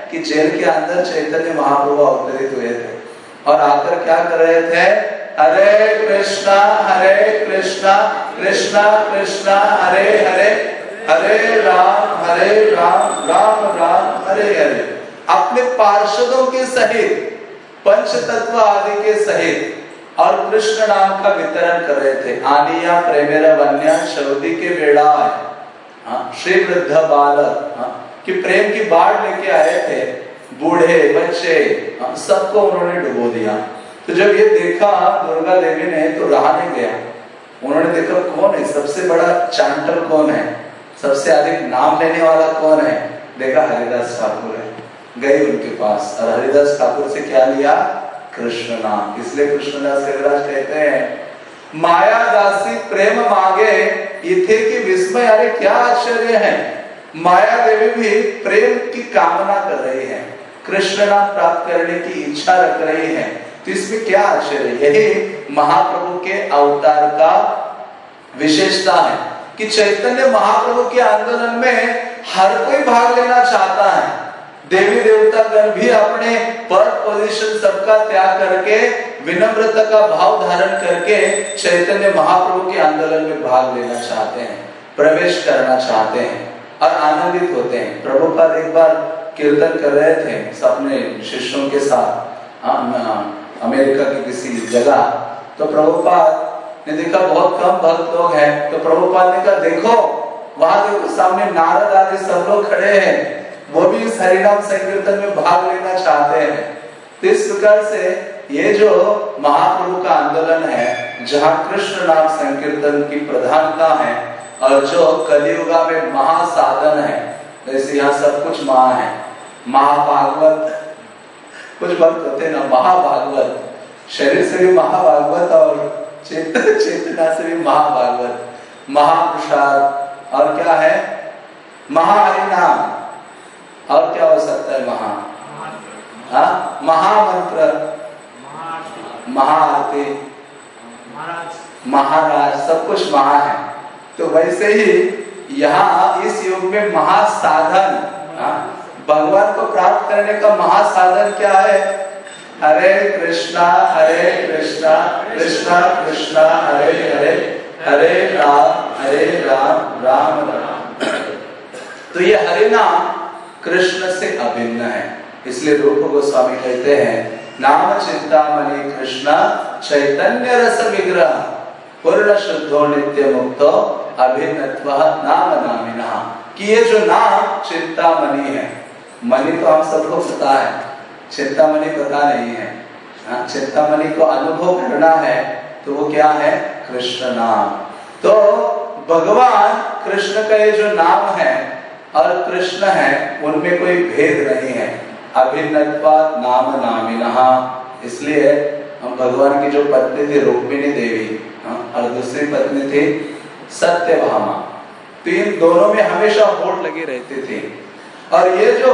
कि जेल के अंदर चैतन्य महाप्रभु अवतरित हुए थे और आकर क्या कर रहे थे, हरे कृष्णा हरे कृष्णा कृष्णा कृष्णा हरे हरे हरे राम हरे राम राम राम हरे हरे, अपने पार्षदों के सहित पंच तत्व आदि के सहित और कृष्ण नाम का वितरण कर रहे थे। आनिया प्रेमेरा वन्या शौदी के बेड़ा हाँ, श्री वृद्ध बालक हाँ, कि प्रेम की बाढ़ लेके आए थे, बूढ़े बच्चे हाँ, सबको उन्होंने डुबो दिया। तो जब ये देखा दुर्गा देवी ने तो रहा नहीं गया, उन्होंने देखा कौन है सबसे बड़ा चांटर, कौन है सबसे अधिक नाम लेने वाला कौन है, देखा हरिदास ठाकुर है, गए उनके पास और हरिदास ठाकुर से क्या लिया, कृष्ण नाम। इसलिए कृष्णदास कविराज कहते हैं माया दासी प्रेम मांगे इथे की विस्मय, अरे क्या आश्चर्य है, माया देवी भी प्रेम की कामना कर रही है, कृष्ण नाम प्राप्त करने की इच्छा रख रही है, तो इसमें क्या आश्चर्य। यही महाप्रभु के अवतार का विशेषता है कि चैतन्य महाप्रभु के आंदोलन में हर कोई भाग लेना चाहता है। देवी देवता गण भी अपने पद पोजीशन सबका त्याग करके विनम्रता का भाव धारण करके चैतन्य महाप्रभु के आंदोलन में भाग लेना चाहते हैं, प्रवेश करना चाहते हैं और आनंदित होते हैं। प्रभुपाद एक बार कीर्तन कर रहे थे अपने शिष्यों के साथ अमेरिका की किसी जगह, तो प्रभुपाद ने देखा बहुत कम भक्त लोग हैं, तो प्रभुपाद ने कहा देखो वहां देखो सामने नारद आदि सब लोग खड़े हैं, वो भी इस हरिनाम संकीर्तन में भाग लेना चाहते हैं। तो इस प्रकार से ये जो महाप्रभु का आंदोलन है जहाँ कृष्ण नाम संकीर्तन की प्रधानता है और जो कलियुगा में महासाधन है, जैसे यहाँ सब कुछ महा है, महाभागवत, कुछ भक्त होते हैं ना महाभागवत, शरीर से भी महाभागवत और चेतन चेतना से भी महाभागवत, महाप्रसाद और क्या है महाहरिनाम, और क्या हो सकता है महा हाँ महामंत्र, महाआरती, महाराज, सब कुछ महा है। तो वैसे ही यहाँ इस युग में महासाधन, भगवान को प्राप्त करने का महासाधन क्या है, हरे कृष्णा हरे कृष्णा कृष्णा कृष्णा हरे हरे हरे राम हरे राम राम राम। तो ये हरे नाम कृष्ण से अभिन्न है, इसलिए रूप गोस्वामी कहते हैं नाम चिंतामणि कृष्ण चैतन्य रस विग्रह पूर्ण शुद्धो नित्य मुक्तो अभिन्नत्वः नाम नामिनः, कि ये जो नाम चिंतामणि है, मणि तो हम सबको पता है, चिंतामणि पता नहीं है, हाँ चिंतामणि को अनुभव करना है तो वो क्या है, कृष्ण नाम। तो भगवान कृष्ण का ये जो नाम है और कृष्ण है उनमें कोई भेद नहीं है, अभिन्नत्वात् नाम नामिनः। इसलिए हम भगवान की जो पत्नी थी रुक्मिणी देवी और दूसरी पत्नी थी सत्यभामा, तो इन दोनों में हमेशा होड़ लगी रहती थी और ये जो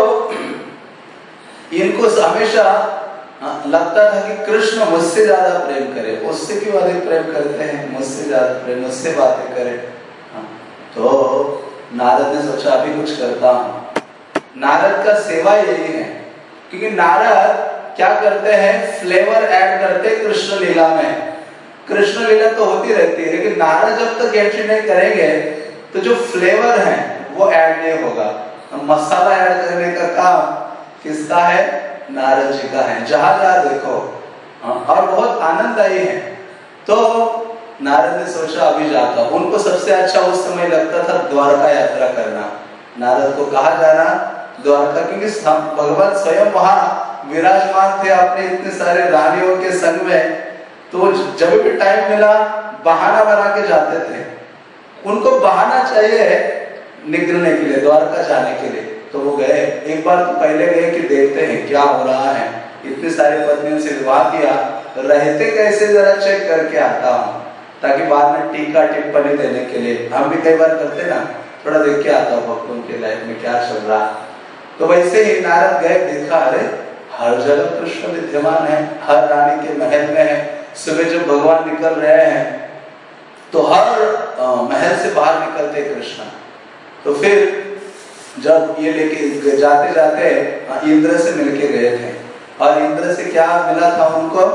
इनको हमेशा लगता था कि कृष्ण मुझसे ज्यादा प्रेम करे, उससे क्यों अधिक प्रेम करते हैं, मुझसे ज्यादा प्रेम, मुझसे बातें करे। तो नारद ने सोचा अभी कुछ करता हूं। नारद का सेवा यही है क्योंकि नारद क्या करते हैं, फ्लेवर ऐड करते हैं कृष्ण लीला में। कृष्ण लीला तो होती रहती है लेकिन नारद जब तक एंट्री नहीं करेंगे तो जो फ्लेवर है वो ऐड नहीं होगा। मसाला ऐड करने का काम किसका है, नारद जी का है, जहां जहां देखो, और बहुत आनंददायी है। तो नारद ने सोचा अभी जाता, उनको सबसे अच्छा उस समय लगता था द्वारका यात्रा करना। नारद को कहा जाना द्वारका, क्योंकि भगवान स्वयं वहां विराजमान थे अपने इतने सारे रानियों के संग में, तो जब भी टाइम मिला बहाना बना के जाते थे। उनको बहाना चाहिए निकलने के लिए, द्वारका जाने के लिए, तो वो गए। एक बार तो पहले गए कि देखते हैं क्या हो रहा है, इतनी सारी पत्नियों से विवाह किया, रहते कैसे जरा चेक करके आता हूँ, ताकि बाद में टीका टिप्पणी देने के लिए हम भी कई बार करते ना, थोड़ा देख के आता हूँ भक्तों के लाइफ में क्या चल रहा। तो वैसे ही नारद गए, देखा अरे हर जगह कृष्ण विद्यमान है, हर रानी के महल में है। सुबह जब भगवान निकल रहे हैं तो हर आ, महल से बाहर निकलते कृष्ण। तो फिर जब ये लेके जाते जाते इंद्र से मिलके गए थे, और इंद्र से क्या मिला था उनको?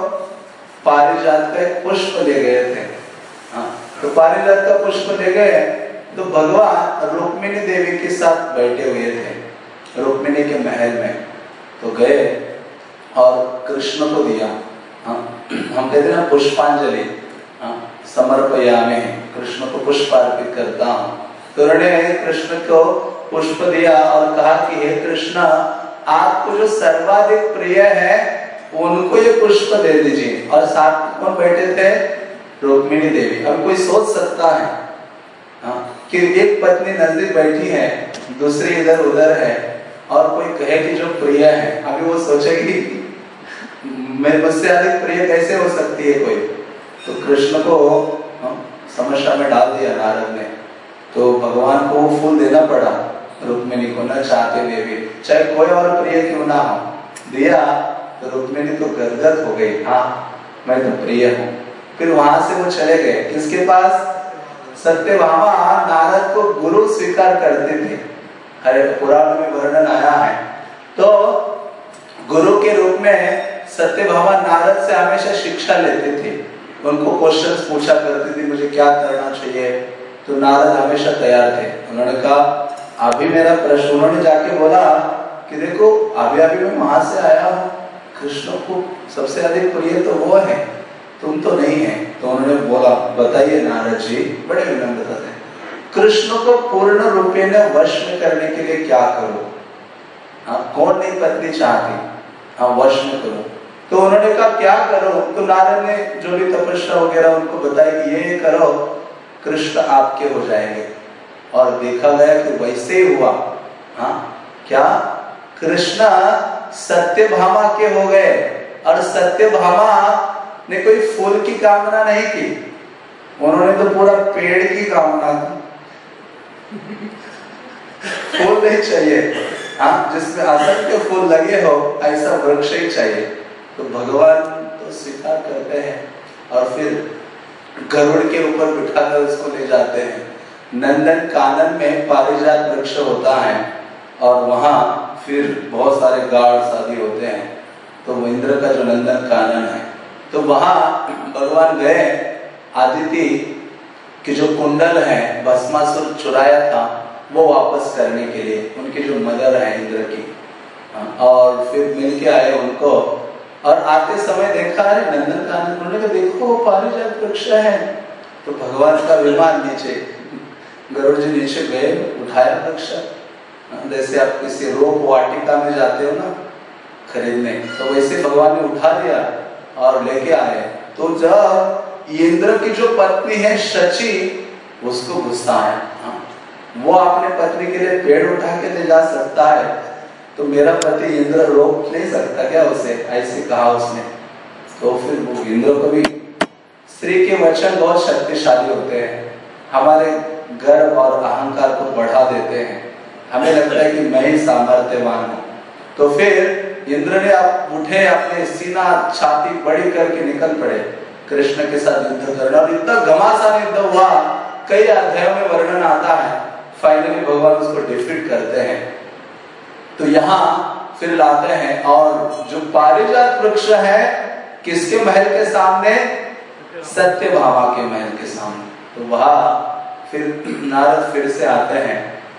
पारिजात का एक पुष्प ले गए थे। हाँ, तो पारिजात का पुष्प ले गए तो भगवान रुक्मिणी देवी के साथ बैठे हुए थे रुक्मिणी के महल में, तो गए और कृष्ण को दिया। हाँ, हम कहते हैं ना पुष्पांजलि, हाँ, समर्पयामि, कृष्ण को पुष्प अर्पित करता हूँ। तो उन्होंने कृष्ण को पुष्प दिया और कहा कि हे कृष्ण, आपको जो सर्वाधिक प्रिय है उनको ये पुष्प दे दीजिए। और साथ कौन बैठे थे? रुक्मिणी देवी। अब कोई सोच सकता है हाँ, कि एक पत्नी नजदीक बैठी है, दूसरी इधर उधर है, और कोई कहे कि जो प्रिय है, अभी वो सोचेगी मेरे मुझसे अधिक प्रिय कैसे हो सकती है कोई? तो कृष्ण को समस्या में डाल दिया नारद ने, तो भगवान को वो फूल देना पड़ा रुक्मिणी को, न चाहते हुए भी, चाहे कोई और प्रिय क्यों ना हो, दिया। तो रुक्मिणी तो गदगद हो गई, हाँ मैं तो प्रिय हूँ। फिर वहां से वो चले गए किसके पास? सत्यभामा नारद को गुरु स्वीकार करते थे, अरे पुराण में वर्णन आया है। तो गुरु के रूप में सत्यभामा नारद से हमेशा शिक्षा लेते थे, उनको क्वेश्चंस पूछा करती थी, मुझे क्या करना चाहिए, तो नारद हमेशा तैयार थे। उन्होंने कहा अभी मेरा प्रश्न, उन्होंने जाके बोला कि देखो अभी अभी मैं वहां से आया हूँ, कृष्ण को सबसे अधिक प्रिय तो वो है, तुम तो नहीं है। तो उन्होंने बोला बताइए नारद जी, बड़े विनम्रता थे, कृष्ण को पूर्ण रूपे में वश में करने के लिए क्या करो? हाँ, कौन नहीं पत्नी चाहती, हाँ वश में करो। तो उन्होंने कहा क्या करो? तो नारद ने जो भी तपस्या वगैरह उनको बताई कि ये करो, कृष्ण आपके हो जाएंगे। और देखा गया कि वैसे ही हुआ। हाँ, क्या कृष्ण सत्यभामा के हो गए, और सत्यभामा ने कोई फूल की कामना नहीं की, उन्होंने तो पूरा पेड़ की कामना की। फूल नहीं चाहिए, हाँ जिसमें असंख्य फूल लगे हो ऐसा वृक्ष ही चाहिए। तो भगवान तो स्वीकार करते हैं और फिर गरुड़ के ऊपर बिठाकर उसको ले जाते हैं। नंदन कानन में पारिजात वृक्ष होता है और वहां फिर बहुत सारे गार्ड्स आदि होते हैं, तो वो इंद्र का जो नंदन कानन है, तो वहां भगवान गए। आदिति की जो कुंडल है भस्मासुर चुराया था वो वापस करने के लिए, उनकी जो मदर है इंद्र की, और फिर मिलके आए उनको। और आते समय देखा अरे नंदन कानन, उन्होंने कहा देखो वो पारिजात वृक्ष है। तो भगवान का विमान नीचे, गरुड़ जी नीचे गए, उठाया वृक्ष, जैसे आप किसी रोप वाटिका में जाते हो ना खरीदने, तो वैसे भगवान ने उठा लिया और लेके आए। तो जब इंद्र की जो पत्नी है शची, उसको गुस्सा है, वो अपने पत्नी के लिए पेड़ उठा के ले जा सकता है, तो मेरा पति इंद्र रोक नहीं सकता क्या उसे? ऐसे कहा उसने। तो फिर वो इंद्र को भी, स्त्री के वचन बहुत शक्तिशाली होते हैं, हमारे गर्व और अहंकार को बढ़ा देते हैं, हमें लगता है कि मैं ही सामर्थ्यवान हूँ। तो फिर इंद्र ने आप उठे, अपने सीना छाती बड़ी करके निकल पड़े कृष्ण के साथ युद्ध करना, और इतना घमासान युद्ध हुआ, कई अध्यायों में वर्णन आता है। फाइनली भगवान उसको डिफीट करते हैं। तो यहाँ फिर लाते हैं, और जो पारिजात वृक्ष है किसके महल के सामने? सत्यभामा के महल के सामने। तो वहां फिर नारद फिर से आते हैं,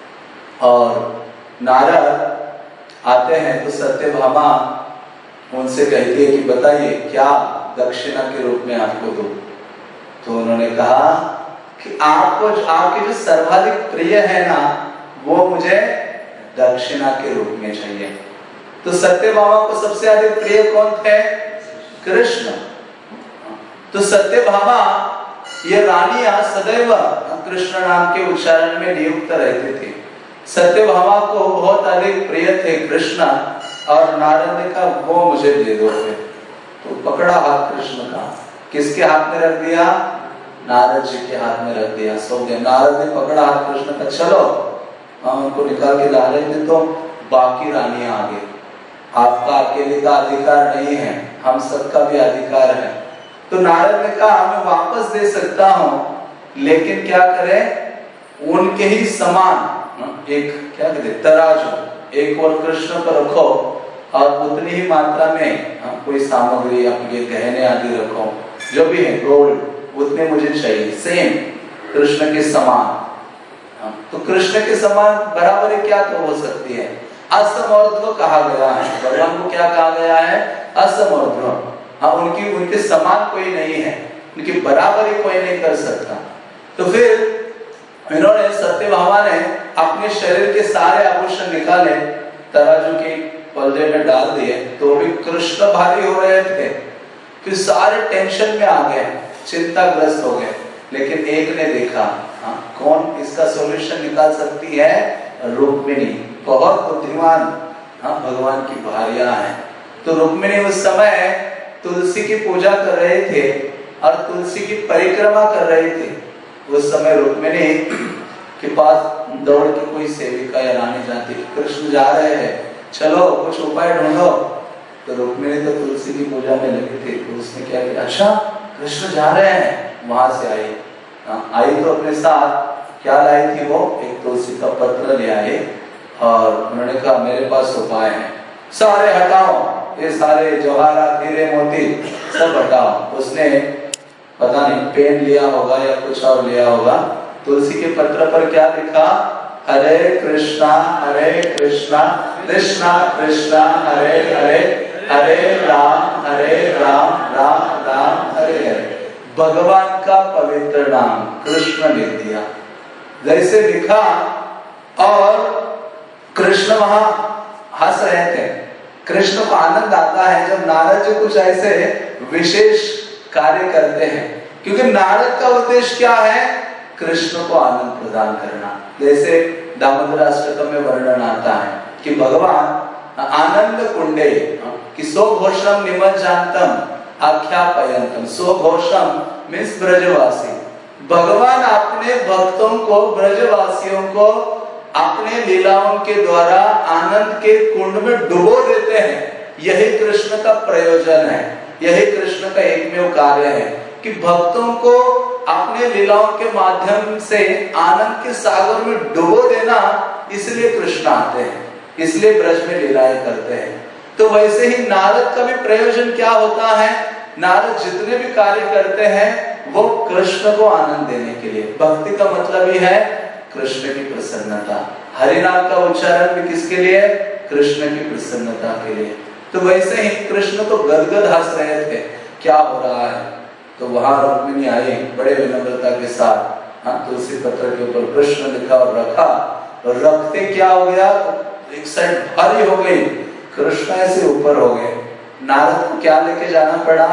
और नारद आते हैं तो सत्यभामा उनसे कहती है कि बताइए क्या दक्षिणा के रूप में आपको दूं? तो उन्होंने कहा कि आपको आपके जो सर्वाधिक प्रिय है ना, वो मुझे दक्षिणा के रूप में चाहिए। तो सत्यभामा को सबसे अधिक प्रिय कौन थे? कृष्ण। तो सत्यभामा ये रानियां सदैव कृष्ण नाम के उच्चारण में नियुक्त रहते थे। सत्यभामा को बहुत अधिक प्रिय थे कृष्ण, और नारद ने कहा वो मुझे दे दो। तो पकड़ा हाथ कृष्ण का, किसके हाथ में रख दिया? नारद जी के हाथ में रख दिया। सो गए। नारद ने पकड़ा हाथ कृष्ण का, चलो हम उनको निकाल के ला रहे थे, तो बाकी रानियां आ गई। आपका अकेले का अधिकार नहीं है, हम सबका भी अधिकार है। तो नारद ने कहा मैं वापस दे सकता हूं, लेकिन क्या करें? उनके ही समान एक क्या कहते तराजू, एक और कृष्ण पर रखो और उतनी ही मात्रा में कोई सामग्री आपके गहने आदि रखो, जो भी है गोल्ड उतने मुझे चाहिए, सेम कृष्ण के समान। तो कृष्ण के समान बराबर क्या तो हो सकती है? असमर्थ कहा गया है, भगवान को क्या कहा गया है? असमर्थ। हाँ, उनकी उनके समान कोई नहीं है, उनकी बराबरी कोई नहीं कर सकता। तो फिर इन्होंने सत्यभामा ने अपने शरीर के सारे आभूषण निकाले, तराजू के पलड़े में डाल दिए, तो भी कृष्ण भारी हो रहे थे, फिर सारे टेंशन में आ गए, चिंताग्रस्त हो गए। लेकिन एक ने देखा, हाँ, कौन इसका सॉल्यूशन निकाल सकती है? रुक्मिणी, बहुत बुद्धिमान, हाँ, भगवान की भार्या है। तो रुक्मिणी उस समय तुलसी की पूजा कर रहे थे और तुलसी की परिक्रमा कर रहे थे। उस समय रुक्मिणी के पास दौड़ के कोई सेविका या रानी जाती, कृष्ण जा रहे हैं, चलो कुछ उपाय ढूंढो। तो रुक्मिणी तो तुलसी की पूजा में लगी थी, तो उसने क्या किया, अच्छा कृष्ण जा रहे हैं, वहां से आई। आई तो अपने साथ क्या लाई थी वो? एक तुलसी का पत्र ले आए और उन्होंने कहा मेरे पास उपाय है, सारे हटाओ, ये सारे जवाहरात हीरे मोती सब हटाओ। उसने पता नहीं पेन लिया होगा या कुछ और लिया होगा। तुलसी के पत्र पर क्या लिखा? हरे कृष्णा हरे कृष्णा कृष्णा कृष्णा हरे हरे, हरे राम हरे राम राम राम हरे हरे। भगवान का पवित्र नाम कृष्ण लिख दिया, जैसे लिखा। और कृष्ण वहां हंस रहे थे। कृष्ण को आनंद आता है जब नारद जी कुछ ऐसे विशेष कार्य करते हैं, क्योंकि नारद का उद्देश्य क्या है? कृष्ण को आनंद प्रदान करना। जैसे दामोदर अष्टकम में वर्णन आता है कि भगवान आनंद कुंडे कि सो घोषम निमज्जान्तम आख्यापयन्तम, सो घोषम मीन्स ब्रजवासी। भगवान अपने भक्तों को, ब्रजवासियों को अपने लीलाओं के द्वारा आनंद के कुंड में डुबो देते हैं। यही कृष्ण का प्रयोजन है, यही कृष्ण का एकमेव कार्य है कि भक्तों को अपने लीलाओं के माध्यम से आनंद के सागर में डुबो देना। इसलिए कृष्ण आते हैं, इसलिए ब्रज में लीलाएं करते हैं। तो वैसे ही नारद का भी प्रयोजन क्या होता है? नारद जितने भी कार्य करते हैं वो कृष्ण को आनंद देने के लिए। भक्ति का मतलब ही है कृष्ण की प्रसन्नता। हरि नाम का उच्चारण भी किसके लिए? कृष्ण की प्रसन्नता के लिए। तो वैसे ही कृष्ण तो गदगद हंस रहे थे, क्या हो रहा है? तो वहां रुक्मिणी आई बड़े विनम्रता के साथ, हाँ, तुलसी पत्र के ऊपर कृष्ण लिखा और रखा। और रखते क्या हो गया? एक साइड भारी हो गई, कृष्ण ऐसे ऊपर हो गए। नारद को क्या लेके जाना पड़ा?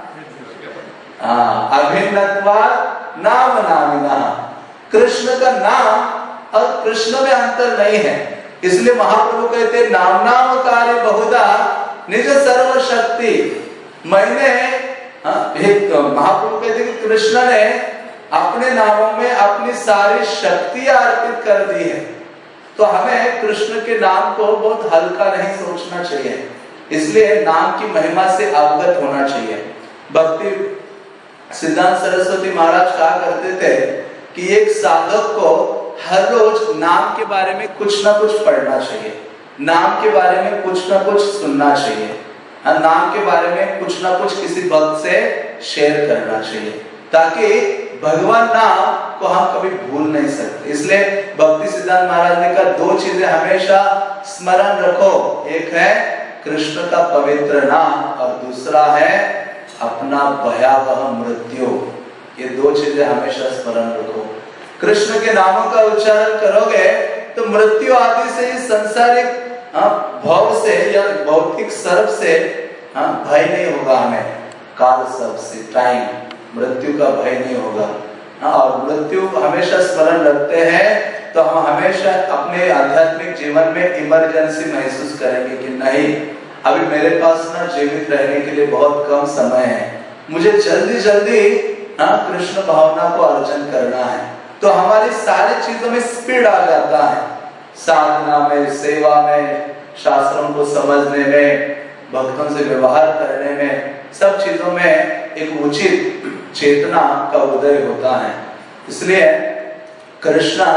हाँ, अभिन्नत्वात् नाम नामिनः। कृष्ण का नाम और कृष्ण में अंतर नहीं है। इसलिए महाप्रभु कहते हैं नाम नाम कार्य बहुधा निज सर्व शक्ति। मैंने हाँ, एक महाप्रभु कहते हैं कि कृष्ण ने अपने नामों में अपनी सारी शक्तियां अर्पित कर दी है। तो हमें कृष्ण के नाम को बहुत हल्का नहीं सोचना चाहिए, इसलिए नाम की महिमा से अवगत होना चाहिए। भक्ति सिद्धांत सरस्वती महाराज कहा करते थे कि एक साधक को हर रोज नाम के बारे में कुछ ना कुछ पढ़ना चाहिए, नाम के बारे में कुछ ना कुछ सुनना चाहिए, नाम के बारे में कुछ ना कुछ किसी भक्त से शेयर करना चाहिए, ताकि भगवान नाम को हम कभी भूल नहीं सकते। इसलिए भक्ति सिद्धांत महाराज ने कहा दो चीजें हमेशा स्मरण रखो, एक है कृष्ण का पवित्र नाम और दूसरा है अपना भयावह मृत्यु। ये दो चीजें हमेशा स्मरण रखो। कृष्ण के नामों का उच्चारण करोगे तो मृत्यु आदि से, संसारिक भव से या भौतिक सर्प से भय नहीं होगा हमें, काल सर्प से, टाइम, मृत्यु का भय नहीं होगा। और मृत्यु हमेशा स्मरण रखते हैं तो हम हमेशा अपने आध्यात्मिक जीवन में इमरजेंसी महसूस करेंगे कि नहीं, अभी मेरे पास ना जीवित रहने के लिए बहुत कम समय है, मुझे जल्दी जल्दी हाँ कृष्ण भावना को अर्जन करना है। तो हमारी सारी चीजों में स्पीड आ जाता है, साधना में, सेवा में, शास्त्रों को समझने में, भक्तों से व्यवहार करने में, सब चीजों में एक उचित चेतना का उदय होता है। इसलिए कृष्ण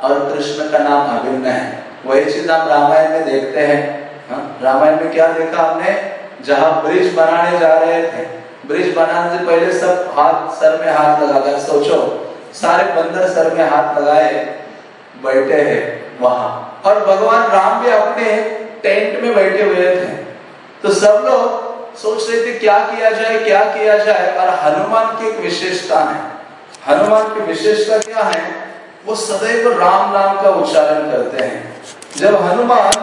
और कृष्ण का नाम अभिन्न है। वही चीज हम रामायण में देखते हैं। रामायण में क्या देखा हमने, जहाँ ब्रिज बनाने जा रहे थे, ब्रिज बनाने से पहले सब हाथ सर में हाथ लगाकर, सोचो सारे बंदर सर में हाथ लगाए बैठे हैं वहां, और भगवान राम भी अपने टेंट में बैठे हुए थे। तो सब लोग सोच रहे थे क्या किया जाए क्या किया जाए। और हनुमान की एक विशेषता है, हनुमान की विशेषता क्या है, वो सदैव राम नाम का उच्चारण करते हैं। जब हनुमान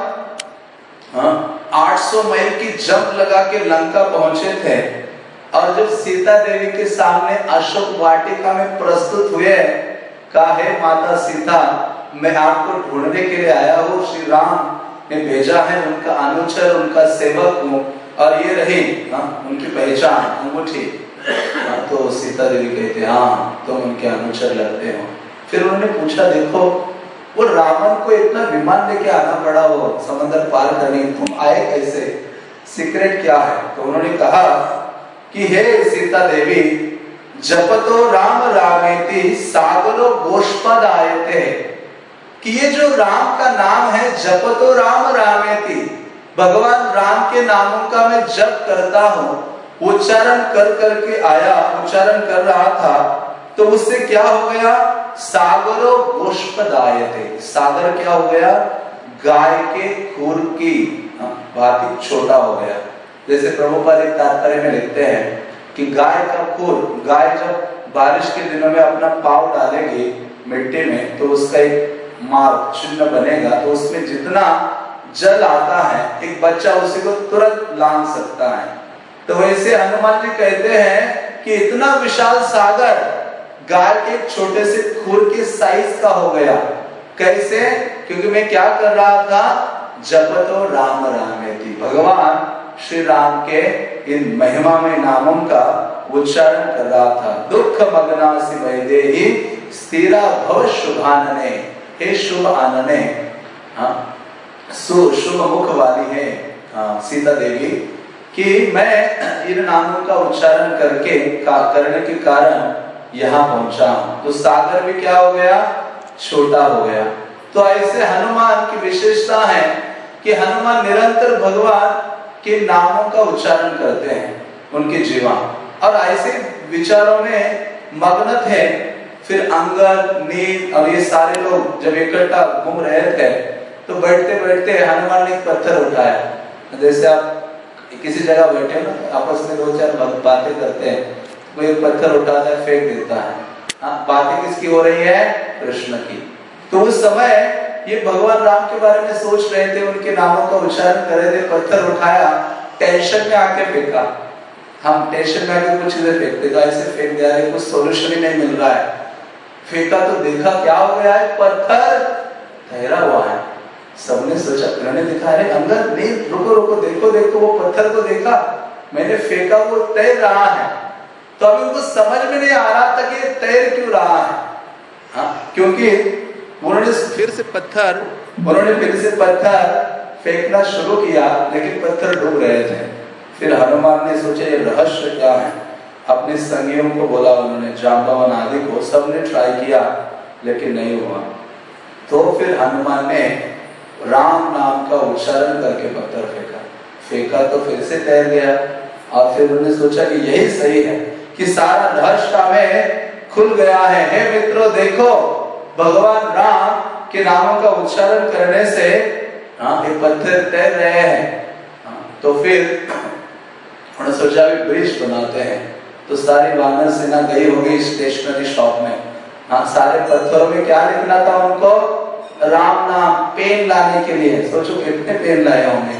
आठ सौ मील की जंप लगा के लंका पहुंचे थे, और जब सीता देवी के सामने अशोक वाटिका में प्रस्तुत हुए, कहा हे माता सीता, मैं आपको ढूंढने के लिए आया हूँ, श्री राम ने भेजा है, उनका अनुचर उनका सेवक हूँ, और ये रही उनकी पहचान अंगूठी। तो सीता देवी कहते हाँ तुम उनके अनुचर लगते हो। फिर उन्होंने पूछा देखो वो रावण को इतना विमान लेके आना पड़ा वो समंदर पार करने, तुम आए कैसे, सीक्रेट क्या है। तो उन्होंने कहा कि हे सीता देवी, जपतो राम रामेति सागरो गोष्पद आयते, कि ये जो राम का नाम है जपतो राम रामेति, भगवान राम के नामों का मैं जप करता हूँ, उच्चारण कर करके आया, उच्चारण कर रहा था, तो उससे क्या हो गया, सागरो गोष्पदायते, सागर क्या हो गया, गाय के खुर की भांति छोटा हो गया। जैसे प्रभुपाद एक तात्पर्य में लिखते हैं कि गाय का खुर, गाय जब बारिश के दिनों में अपना पाँव डालेगी मिट्टी में, तो उसका एक मार्ग चिन्ह बनेगा, तो उसमें जितना जल आता है एक बच्चा उसी को तुरंत लांग सकता है। तो वैसे हनुमान जी कहते हैं कि इतना विशाल सागर गाय के छोटे से खुर के साइज का हो गया। कैसे, क्योंकि मैं क्या कर रहा था, जपतो राम रामेति, भगवान श्री राम के इन महिमामय नामों का उच्चारण कर रहा था। दुख मग्नासि वैदेही स्थिरा भव शुभानने, हे शुभ आनने, हाँ शुभ मुख वाली है हाँ, सीता देवी, कि मैं इन नामों का उच्चारण करके का करने के कारण यहाँ पहुंचा हूं। तो सागर भी क्या हो गया, छोटा हो गया। तो ऐसे हनुमान की विशेषता है कि हनुमान निरंतर भगवान के नामों का उच्चारण करते हैं उनके जीवन, और ऐसे विचारों में मग्न थे। फिर अंगद, नील और ये सारे लोग जब इकट्ठा घूम रहे थे, तो बैठते बैठते हनुमान ने एक पत्थर उठाया। जैसे आप किसी जगह बैठे हो ना, आपस में दो चार बातें करते हैं, वो एक पत्थर उठाता है फेंक देता है, हाँ, बातें किसकी हो रही है, कृष्ण की। तो उस समय ये भगवान राम के बारे में सोच रहे थे, उनके नामों का उच्चारण कर रहे थे, पत्थर उठाया, टेंशन में आके फेंका। हम टेंशन में आके कुछ चीजें फेंकते, ऐसे फेंक दिया, कुछ सोल्यूशन ही नहीं मिल रहा है। फेंका तो देखा क्या हो गया है, पत्थर ठहरा हुआ है। सबने सोचा, उन्होंने देखा, अरे अंगद नहीं, रुको रुको, देखो देखो वो पत्थर को देखा, मैंने फेंका वो तैर रहा है। तो अभी उनको समझ में नहीं आ रहा था कि तैर क्यों रहा है, हाँ, क्योंकि उन्होंने फिर से पत्थर उन्होंने फिर से पत्थर फेंकना शुरू किया, लेकिन पत्थर डूब रहे थे। फिर हनुमान ने सोचा ये रहस्य क्या है, अपने संगियों को बोला, उन्होंने जांबवन आदि को, सबने ट्राई किया लेकिन नहीं हुआ। तो फिर हनुमान ने राम नाम का उच्चारण करके पत्थर फेंका, फेंका तो फिर से तैर गया। और फिर उन्होंने सोचा कि यही सही है कि सारा रहस्य हमें खुल गया है। हे मित्रों देखो, भगवान राम के नामों का उच्चारण करने से हाँ ये पत्थर तैर रहे हैं। हाँ, तो फिर उन्होंने सोचा भी ब्रिज बनाते हैं। तो सारी वानर सेना गई होगी स्टेशनरी शॉप में, हाँ, सारे पत्थरों में क्या लिखना था उनको, राम नाम, पेन लाने के लिए। सोचो कितने पेन लाए होंगे,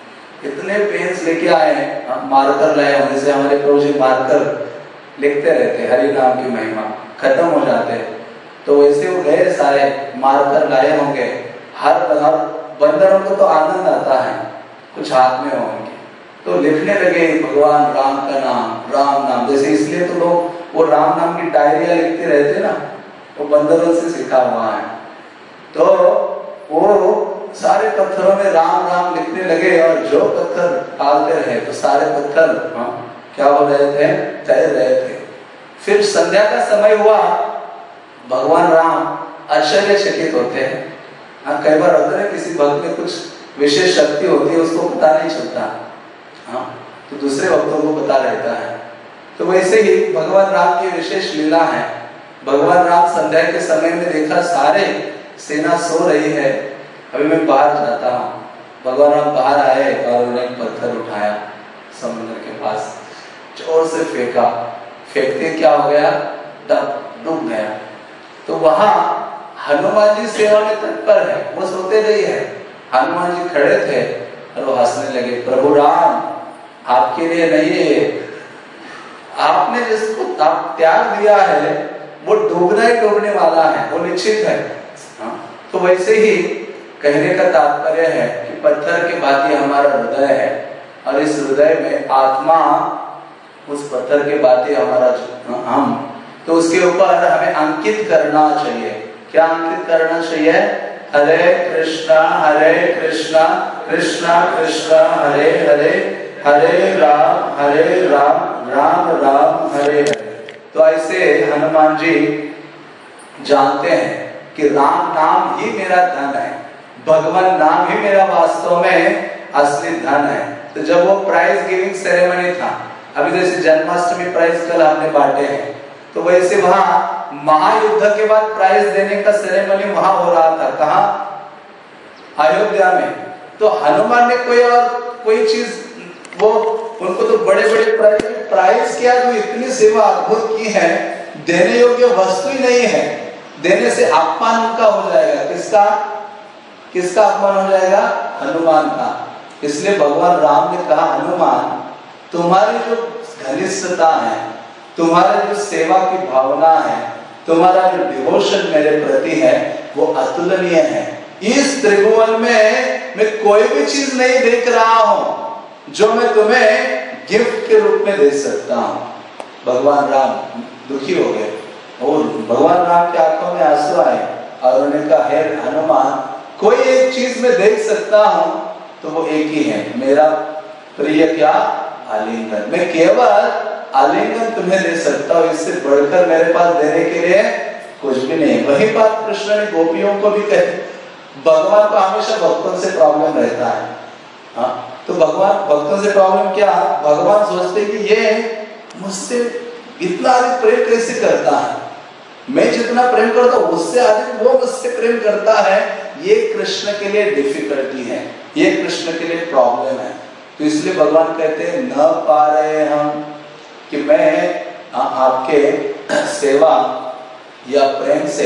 इतने पेन्स लेके आए हैं, मार्कर लाए होंगे, जैसे हमारे प्रभु जी मार्कर लिखते रहते, हरि नाम की महिमा, खत्म हो जाते। तो वैसे वो गए सारे मार्कर लाए होंगे। हर बंदरों को तो आनंद आता है, कुछ हाथ में होंगे, तो लिखने लगे भगवान राम का नाम, राम नाम। जैसे इसलिए तो लोग वो राम नाम की डायरिया लिखते रहते ना, वो बंदरों से सीखा हुआ है। तो वो सारे पत्थरों में राम राम लिखने लगे, और जो पत्थर डालते रहे तो सारे पत्थर हाँ, क्या हो रहे थे, तैर रहे थे। फिर संध्या का समय हुआ, भगवान राम आश्चर्यचकित होते हैं। हाँ, कई बार होता है किसी भक्त में कुछ विशेष शक्ति होती है, उसको पता नहीं चलता, हाँ, तो दूसरे भक्तों को पता रहता है। तो वैसे ही भगवान राम की विशेष लीला है। भगवान राम संध्या के समय में देखा सारे सेना सो रही है, अभी मैं बाहर जाता हूँ। भगवान राम बाहर आए और उन्होंने पत्थर उठाया, समुद्र के पास जोर से फेंका, फेंकते क्या हो गया, डूब गया। तो वहां हनुमान जी सेवा में तत्पर है, वो सोते नहीं है। हनुमान जी खड़े थे और वो हंसने लगे, प्रभु राम आपके लिए नहीं है, आपने जिसको आप त्याग दिया है वो डूबना ही डूबने वाला है, वो निश्चित है। हाँ? तो वैसे ही कहने का तात्पर्य है कि पत्थर के भांति हमारा हृदय है और इस हृदय में आत्मा उस पत्थर के भांति हमारा हम, तो उसके ऊपर हमें अंकित करना चाहिए। क्या अंकित करना चाहिए? हरे कृष्णा हरे कृष्णा कृष्णा कृष्णा हरे हरे, हरे राम हरे राम राम राम हरे हरे। तो ऐसे हनुमान जी जानते हैं कि राम नाम ही मेरा धन है, भगवान नाम ही मेरा वास्तव में असली धन है। तो जब वो प्राइज गिविंग सेरेमनी था, अभी जैसे जन्माष्टमी प्राइज कल हमने बांटे हैं, तो वैसे वहां महायुद्ध के बाद प्राइज देने का सेरेमनी वहां हो रहा था। कहां? अयोध्या में। तो हनुमान ने कोई और कोई चीज, वो उनको तो बड़े बड़े प्राइज प्राइज क्या, जो इतनी सेवा अद्भुत की है, देने योग्य वस्तु ही नहीं है। देने से अपमान उनका हो जाएगा। किसका किसका अपमान हो जाएगा? हनुमान का। इसलिए भगवान राम ने कहा, हनुमान तुम्हारी जो घनिष्ठता है, तुम्हारा जो सेवा की भावना है, तुम्हारा जो डिवोशन मेरे प्रति है, वो अतुलनीय है। इस त्रिभुवन में मैं कोई भी चीज नहीं देख रहा हूं जो मैं तुम्हें गिफ्ट के रूप में दे सकता हूं। भगवान राम दुखी हो गए और भगवान राम के आंखों में आंसू आए और उन्होंने कहा, हे हनुमान, कोई एक चीज मैं देख सकता हूं तो वो एक ही है, मेरा प्रिय क्या? आलिंगन। मैं केवल आलिंगन तुम्हें दे सकता हूं, इससे बढ़कर मेरे पास देने के लिए कुछ भी नहीं। वही बात कृष्ण ने गोपियों को भी कही। भगवान को हमेशा भक्तों से प्रॉब्लम रहता है। हाँ, तो भगवान भक्तों से प्रॉब्लम क्या? भगवान सोचते कि ये मुझसे इतना अधिक प्रेम कैसे करता है, मैं जितना प्रेम करता हूं उससे अधिक वो मुझसे प्रेम करता है। ये कृष्ण के लिए डिफिकल्टी है, ये कृष्ण के लिए प्रॉब्लम है। तो इसलिए भगवान कहते हैं, न पा रहे हम कि मैं आ, आपके सेवा या प्रेम से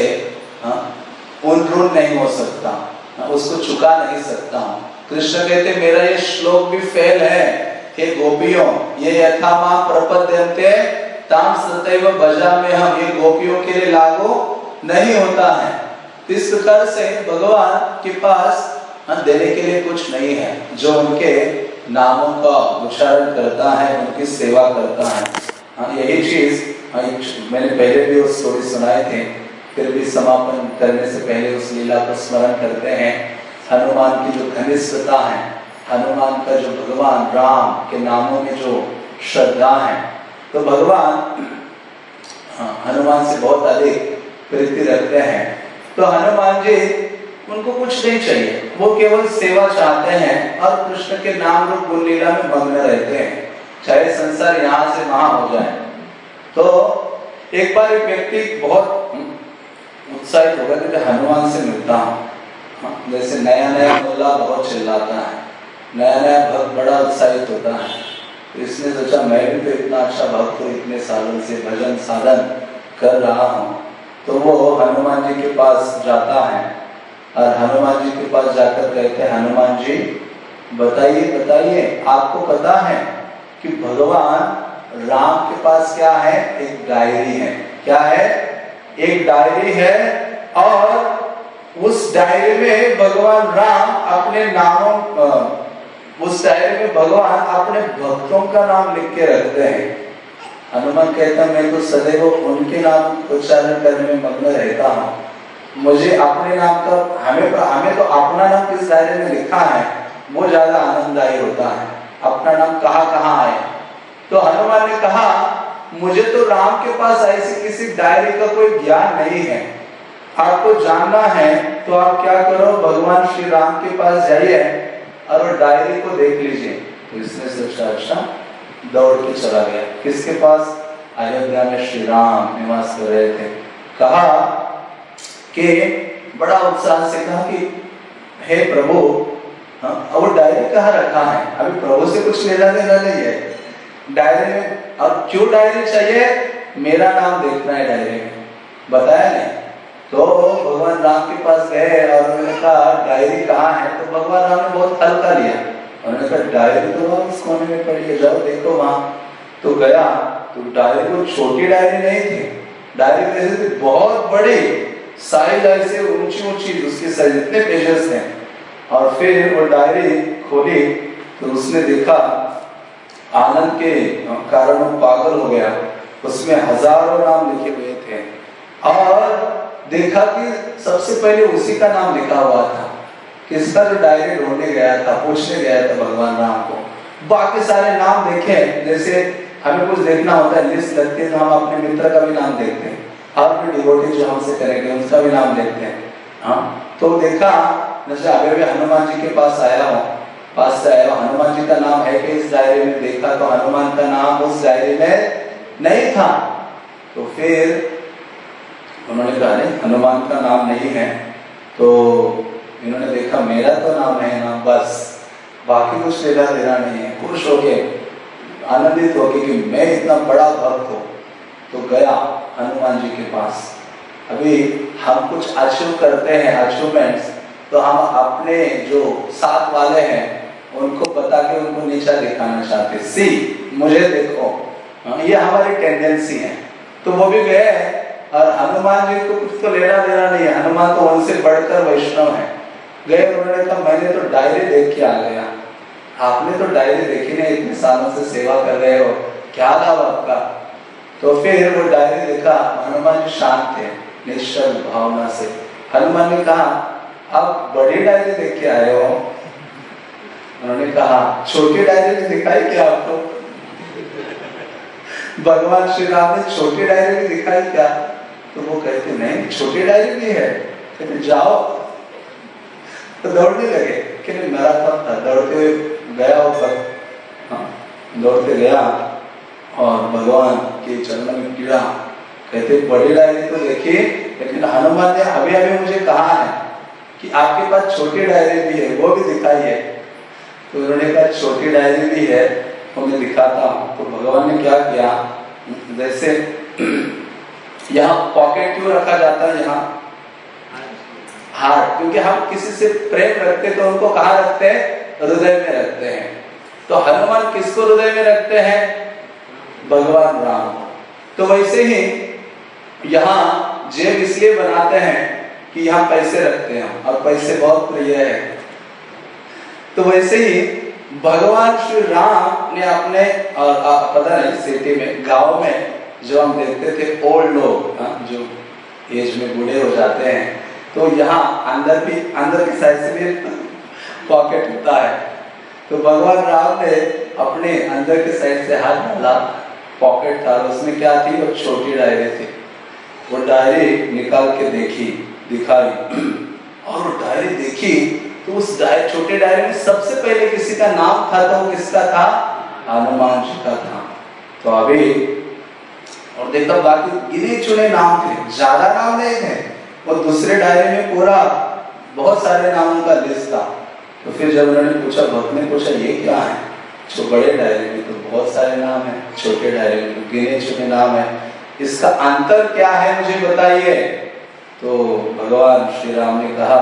उन्नत नहीं हो सकता, उसको चुका नहीं सकता हूं। कृष्ण कहते मेरा ये श्लोक भी फेल है कि गोपियों ये यथा मां प्रपद्यन्ते ताम सतैव भजामि हम, ये गोपियों के लिए लागू नहीं होता है। इस प्रकार से भगवान के पास देने के लिए कुछ नहीं है, जो उनके नामों का उच्चारण करता है, उनकी सेवा करता है। यही चीज मैंने पहले भी उस स्टोरी सुनाए थे, फिर भी समापन करने से पहले उस लीला को स्मरण करते हैं। हनुमान की जो घनिष्ठता है, हनुमान का जो भगवान राम के नामों में जो श्रद्धा है, तो भगवान हनुमान से बहुत अधिक प्रीति रखते हैं। तो हनुमान जी उनको कुछ नहीं चाहिए, वो केवल सेवा चाहते हैं और कृष्ण के नाम रूप गुण लीला में मग्न रहते हैं, चाहे संसार यहाँ से वहां हो जाए। तो एक बार एक व्यक्ति बहुत उत्साहित होगा कि हनुमान से मिलता हूँ। जैसे नया नया मुल्ला बहुत चिल्लाता है, नया नया भक्त बड़ा उत्साहित होता है, तो इसने सोचा मैं भी तो इतना अच्छा भक्त हूँ, इतने सालों से भजन साधन कर रहा हूँ। तो वो हनुमान जी के पास जाता है और हनुमान जी के पास जाकर कहते हैं, हनुमान जी बताइए बताइए, आपको पता है कि भगवान राम के पास क्या है? एक डायरी है। क्या है? एक डायरी है और उस डायरी में भगवान राम अपने नामों उस डायरी में भगवान अपने भक्तों का नाम लिख के रखते हैं। हनुमान कहता है मैं तो सदैव उनके नाम उच्चारण करने में मग्न रहता हूँ, मुझे अपने नाम का हमें हमें तो अपना नाम किस डायरी में लिखा है वो ज्यादा आनंददायी होता है, अपना नाम कहाँ कहाँ आए। तो हनुमान ने कहा मुझे तो राम के पास ऐसी किसी डायरी का कोई ज्ञान नहीं है, आपको जानना है तो आप क्या करो, भगवान श्री राम के पास जाइए और वो डायरी को देख लीजिए। तो इसने सोचा अच्छा, दौड़ के चला गया किसके पास, अयोध्या में श्री राम निवास कर रहे थे। कहा कि बड़ा उत्साह से कहा कि हे प्रभु, हाँ, वो डायरी कहाँ रखा है, अभी प्रभु से कुछ लेना देना नहीं है डायरी में। अब क्यों डायरी चाहिए, मेरा नाम देखना है डायरी में, बताया नहीं। तो भगवान राम के पास गए और उन्होंने कहा डायरी कहाँ है, तो भगवान राम ने बहुत हल्का लिया, उन्होंने कहा डायरी तो वहां उस कोने में पड़ी है, जाओ देखो वहां। तो गया तो डायरी को, छोटी डायरी नहीं थी, डायरी कैसे थी, बहुत बड़ी साइज, ऐसे ऊंची ऊंची उसकी साइज, इतने पेजेस थे। और फिर वो डायरी खोली तो उसने देखा, आनंद के कारण वो पागल हो गया, उसमें हजारों नाम लिखे हुए थे और देखा कि सबसे पहले उसी का नाम लिखा हुआ था, किसका, जो डायरी ढूंढने गया था, पूछने गया था भगवान राम को। बाकी सारे नाम देखे, जैसे हमें कुछ देखना होता है, लिस्ट लगती है तो हम अपने मित्र का भी नाम देखते हैं, आपके डिवोटी जो हमसे करेंगे उनका भी नाम देखते हैं। हाँ, तो देखा, जैसे अभी भी हनुमान जी के पास आया हूँ, पास से आया, हनुमान जी का नाम है कि इस डायरी में, देखा तो हनुमान का नाम उस डायरी में नहीं था। तो फिर उन्होंने कहा नहीं, हनुमान का नाम नहीं है। तो इन्होंने देखा मेरा तो नाम है ना, बस बाकी कुछ लेना देना नहीं है। खुश हो गए, आनंदित हो गए कि मैं इतना बड़ा भक्त हूँ। तो गया हनुमान जी के पास। अभी हम कुछ अचीव करते हैं, अचीवमेंट्स, तो हम अपने जो साथ वाले हैं उनको बता के उनको नीचा दिखाना चाहते, सी मुझे देखो, ये हमारी टेंडेंसी है। तो वो भी गए और हनुमान जी को कुछ तो लेना देना नहीं है, हनुमान तो उनसे बढ़कर वैष्णव है। गए, उन्होंने कहा मैंने तो डायरी देख के आ गया, आपने तो डायरी देखी नहीं, इतने सालों से सेवा कर रहे हो, क्या लाभ आपका। तो फिर वो डायरी देखा, हनुमान जी शांत थे, निश्चल भावना से। हनुमान ने कहा आप बड़ी डायरी देख के आए हो, उन्होंने कहा छोटी डायरी दिखाई क्या आपको, भगवान श्री राम ने छोटी डायरी भी दिखाई क्या। तो वो कहते नहीं, छोटी डायरी भी है, कहते जाओ। तो दौड़ने लगे, कहते मैराथन था, दौड़ते हुए गया वो पर, हाँ, दौड़ते गया और भगवान के चरणों में गिरा। कहते बड़ी डायरी तो देखी, लेकिन हनुमान ने अभी अभी मुझे कहा है कि आपके पास छोटी डायरी भी है, वो भी दिखाई है। तो उन्होंने कहा छोटी डायरी भी है, तो मैं दिखाता हूँ। तो भगवान ने क्या किया, जैसे यहाँ पॉकेट क्यों रखा जाता है, यहाँ हार्ट, क्योंकि हम किसी से प्रेम रखते तो उनको कहाँ रखते हैं, हृदय में रखते हैं। तो हनुमान किसको हृदय में रखते हैं, भगवान राम। तो वैसे ही यहाँ जेब इसलिए बनाते हैं कि यहाँ पैसे रखते हैं और पैसे बहुत प्रिय है। तो वैसे ही भगवान श्री राम ने अपने, और पता नहीं सिटी में, गांव में जो हम देखते थे ओल्ड लोग, जो एज में बूढ़े हो जाते हैं, तो यहाँ अंदर भी, अंदर की साइड से भी पॉकेट होता है। तो भगवान राम ने अपने अंदर के साइड से हाथ डाला, पॉकेट था, उसमें क्या थी, वो छोटी डायरी थी। वो डायरी निकाल के देखी, दिखाई, और वो डायरी देखी तो उस डायरी, छोटे डायरी में सबसे पहले किसी का नाम था, तो वो किसका था, हनुमान जी का था। तो अभी और देखा बाकी गिने चुने नाम थे, ज्यादा नाम नहीं थे। वो दूसरे डायरी में पूरा बहुत सारे नामों का लिस्ट था। तो फिर जब उन्होंने पूछा, भक्त ने पूछा ये क्या है, जो बड़े डायरी में तो बहुत सारे नाम है, छोटे डायरी में तो गिने चुने नाम है, इसका अंतर क्या है मुझे बताइए। तो भगवान श्री राम ने कहा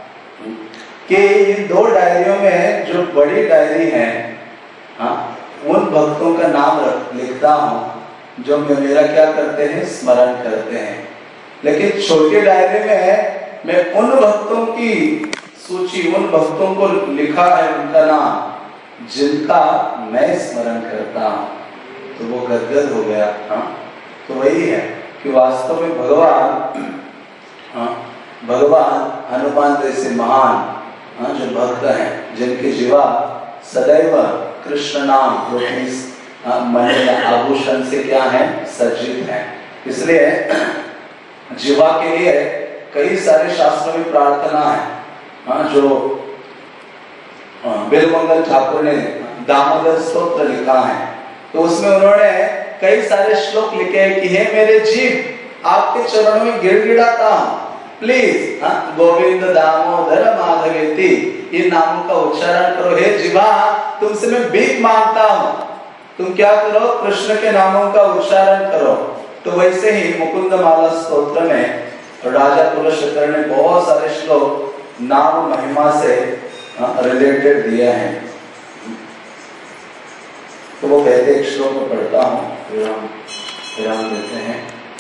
कि इन दो डायरियों में जो बड़ी डायरी है, हाँ, उन भक्तों का नाम लिखता हूँ जो मेरा क्या करते हैं, स्मरण करते हैं। लेकिन छोटी डायरी में मैं उन भक्तों की सूची, उन भक्तों को लिखा है उनका नाम जिनका मैं स्मरण करता हूँ। तो वो गदगद हो गया। हाँ, तो वही है कि वास्तव में भगवान, हाँ, भगवान हनुमान जैसे महान, हाँ, जो भक्त हैं, जिनके जीवा सदैव कृष्ण नाम रूपी मणि आभूषण से क्या है, सज्जित है। इसलिए जीवा के लिए कई सारे शास्त्रों में प्रार्थना है, हाँ, जो बिलमंगल ठाकुर ने दामोदर स्तोत्र लिखा है, तो उसमें उन्होंने कई सारे श्लोक लिखे हैं कि हे मेरे जीव आपके चरणों में गिड़गिड़ाता हूं, प्लीज हाँ, गोविंद दामोदर माधवेति इन नामों का उच्चारण करो। हे जीवा तुमसे मैं भीख मांगता हूं, तुम क्या करो, कृष्ण के नामों का उच्चारण करो। तो वैसे ही मुकुंद माला स्तोत्र में राजा कुलशेखर ने बहुत सारे श्लोक नाम महिमा से रिलेटेड दिए हैं। तो वो कहते एक श्लोक में पढ़ता हूं, फिर हम विराम देते हैं।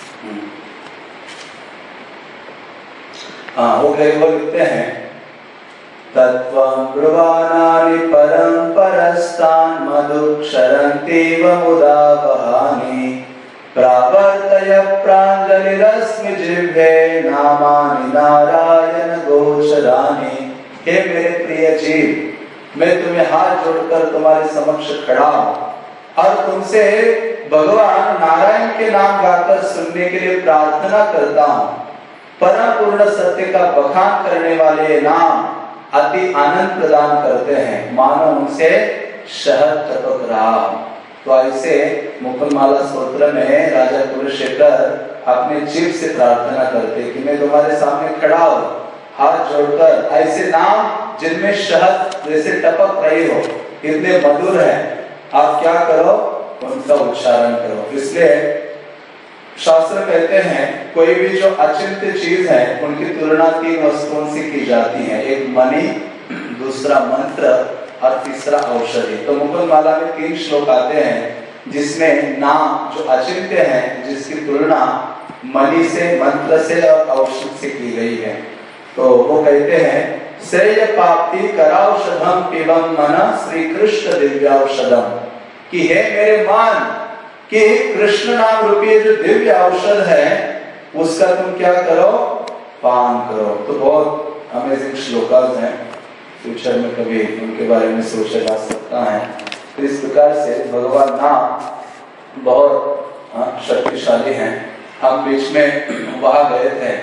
हाँ, वो कई वो लिखते हैं, तत्वं ब्रुवाणानि परं परस्तान् मधुक्षरन्तीव मुदा वहानि प्रावर्तय प्राञ्जलिरस्मि जिह्वे नामानि नारायण गोचरानि। हे मेरे प्रिय जीव, मैं तुम्हें हाथ जोड़कर तुम्हारे समक्ष खड़ा हूं और तुमसे भगवान नारायण के नाम गाकर सुनने के लिए प्रार्थना करता हूं। परम पूर्ण सत्य का बखान करने वाले नाम अति आनंद प्रदान करते हैं, मानो उनसे शहद टपक रहा। तो ऐसे मुकुंदमाला स्तोत्र में राजा कुलशेखर अपने जीव से प्रार्थना करते कि मैं तुम्हारे सामने खड़ा हूं, हाथ जोड़कर ऐसे नाम जिनमें शहद जैसे टपक रही हो, इतने मधुर है, आप क्या करो, उनका उच्चारण करो। इसलिए शास्त्र कहते हैं कोई भी जो अचिंत्य चीज है उनकी तुलना तीन वस्तुओं से की जाती है, एक मणि, दूसरा मंत्र और तीसरा औषधि। तो मुकुंदमाला में तीन श्लोक आते हैं जिसमें नाम जो अचिंत्य है, जिसकी तुलना मणि से, मंत्र से और औषध से की गई है। तो वो कहते हैं श्रेय प्राप्ति करौषधम पिबम मन श्री कृष्ण दिव्यौषधम, कि हे मेरे मन कि कृष्ण नाम रूपी जो दिव्य औषध है उसका तुम क्या करो, पान करो। तो बहुत अमेजिंग श्लोकास हैं, फ्यूचर में कभी उनके बारे में सोचा जा सकता है। तो इस प्रकार से भगवान नाम बहुत शक्तिशाली हैं। हम बीच में वहां गए थे,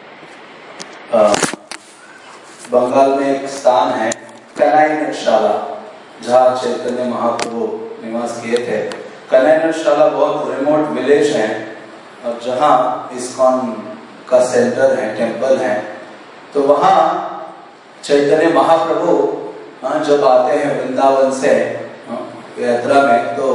बंगाल में एक स्थान है कनाई नटशाला, जहाँ चैतन्य महाप्रभु निवास किए थे। कनाई नटशाला बहुत रिमोट विलेज है और जहाँ इस्कॉन का सेंटर है, टेम्पल है। तो वहाँ चैतन्य महाप्रभु जब आते हैं वृंदावन से यात्रा में, तो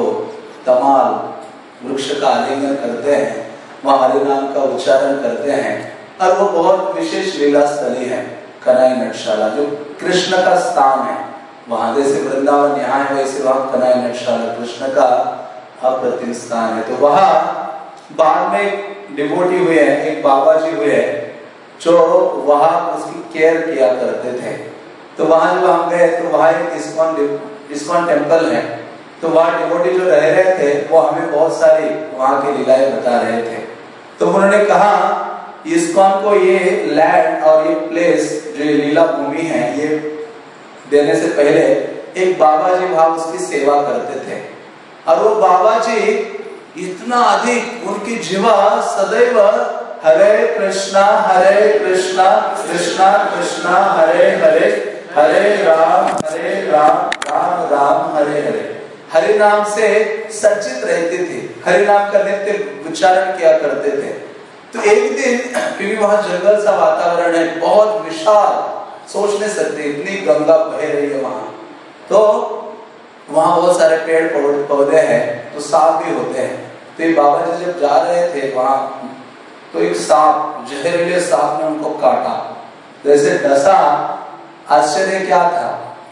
तमाल वृक्ष का आलिंगन करते हैं, वहाँ हरि नाम का उच्चारण करते हैं। और वो बहुत विशेष लीला स्थली है कनाई नटशाला, जो कृष्ण का स्थान है। वहां जैसे वृंदावन यहाँ है, वैसे वहां कनाई नटशाला कृष्ण का अप्रतिम स्थान है। तो वहां बाद में डिवोटी हुए हैं, एक बाबा जी हुए हैं जो वहां उसकी केयर किया करते थे। तो वहां जब हम गए तो वहां एक इस्कॉन इस्कॉन टेम्पल है। तो वहां डिवोटी जो रह रहे थे वो हमें बहुत सारी वहां की लीलाएं बता रहे थे। तो उन्होंने कहा इस्कॉन को ये लैंड और ये प्लेस जो ये लीला भूमि है, ये देने से पहले एक बाबा जी वहां उसकी सेवा करते थे। और वो बाबा जी इतना अधिक, उनकी जीवा सदैव हरे कृष्णा हरे कृष्णा कृष्णा कृष्णा हरे हरे हरे राम हरे राम राम राम हरे हरे, हरि नाम से सचित रहती थी, हरि नाम का नित्य उच्चारण किया करते थे। तो एक दिन, क्योंकि वहां जंगल सा वातावरण है, बहुत विशाल, सोच नहीं सकते इतनी गंगा बह रही है वहां। तो वहां बहुत सारे पेड़ पौधे हैं, तो सांप भी होते हैं। तो ये बाबा जी जब जा रहे थे वहां, तो एक सांप, जहरीले सांप ने उनको काटा, जैसे डसा। आश्चर्य क्या था,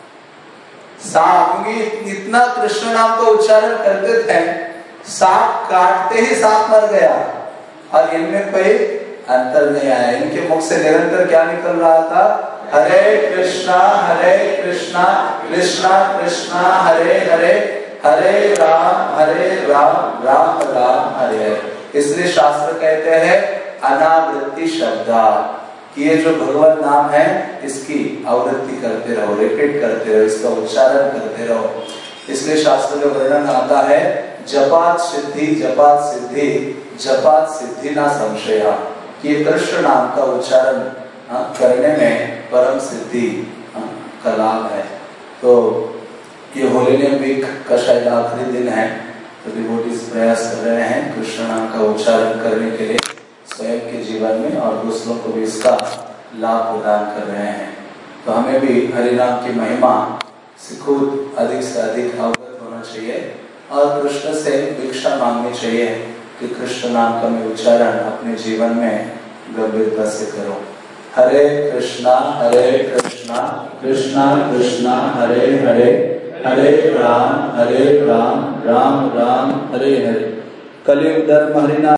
सांप, क्योंकि इतना कृष्ण नाम का उच्चारण करते थे, सांप काटते ही सांप मर गया और इनमें कोई अंतर नहीं आया। इनके मुख से निरंतर क्या निकल रहा था, हरे कृष्णा हरे कृष्णा कृष्णा कृष्णा हरे हरे हरे राम हरे राम राम राम हरे हरे। इसलिए शास्त्र कहते हैं अनावृत्ति शब्दा, कि ये जो भगवान नाम है इसकी आवृत्ति करते रहो, रिपीट करते रहो, इसका उच्चारण करते रहो। इसलिए शास्त्र में वर्णन आता है जपात सिद्धि जपात सिद्धि जपात सिद्धि ना संशया, कि ये कृष्ण नाम का उच्चारण करने में परम सिद्धि का लाभ है। तो ये होलिनियम वीक का शायद आखिरी दिन है, तो डिवोटीज प्रयास कर रहे हैं कृष्ण नाम का उच्चारण करने के लिए स्वयं के जीवन में, और दूसरों को भी इसका लाभ प्रदान कर रहे हैं। तो हमें भी हरिनाम की महिमा से खुद अधिक से अधिक अवगत होना चाहिए और कृष्ण से भिक्षा मांगनी चाहिए कि कृष्ण नाम का मैं उच्चारण अपने जीवन में गंभीरता से करो। हरे कृष्णा हरे कृष्णा कृष्णा कृष्णा हरे हरे, हरे राम हरे राम राम राम हरे हरे। कलियुग धर्म हरिनाम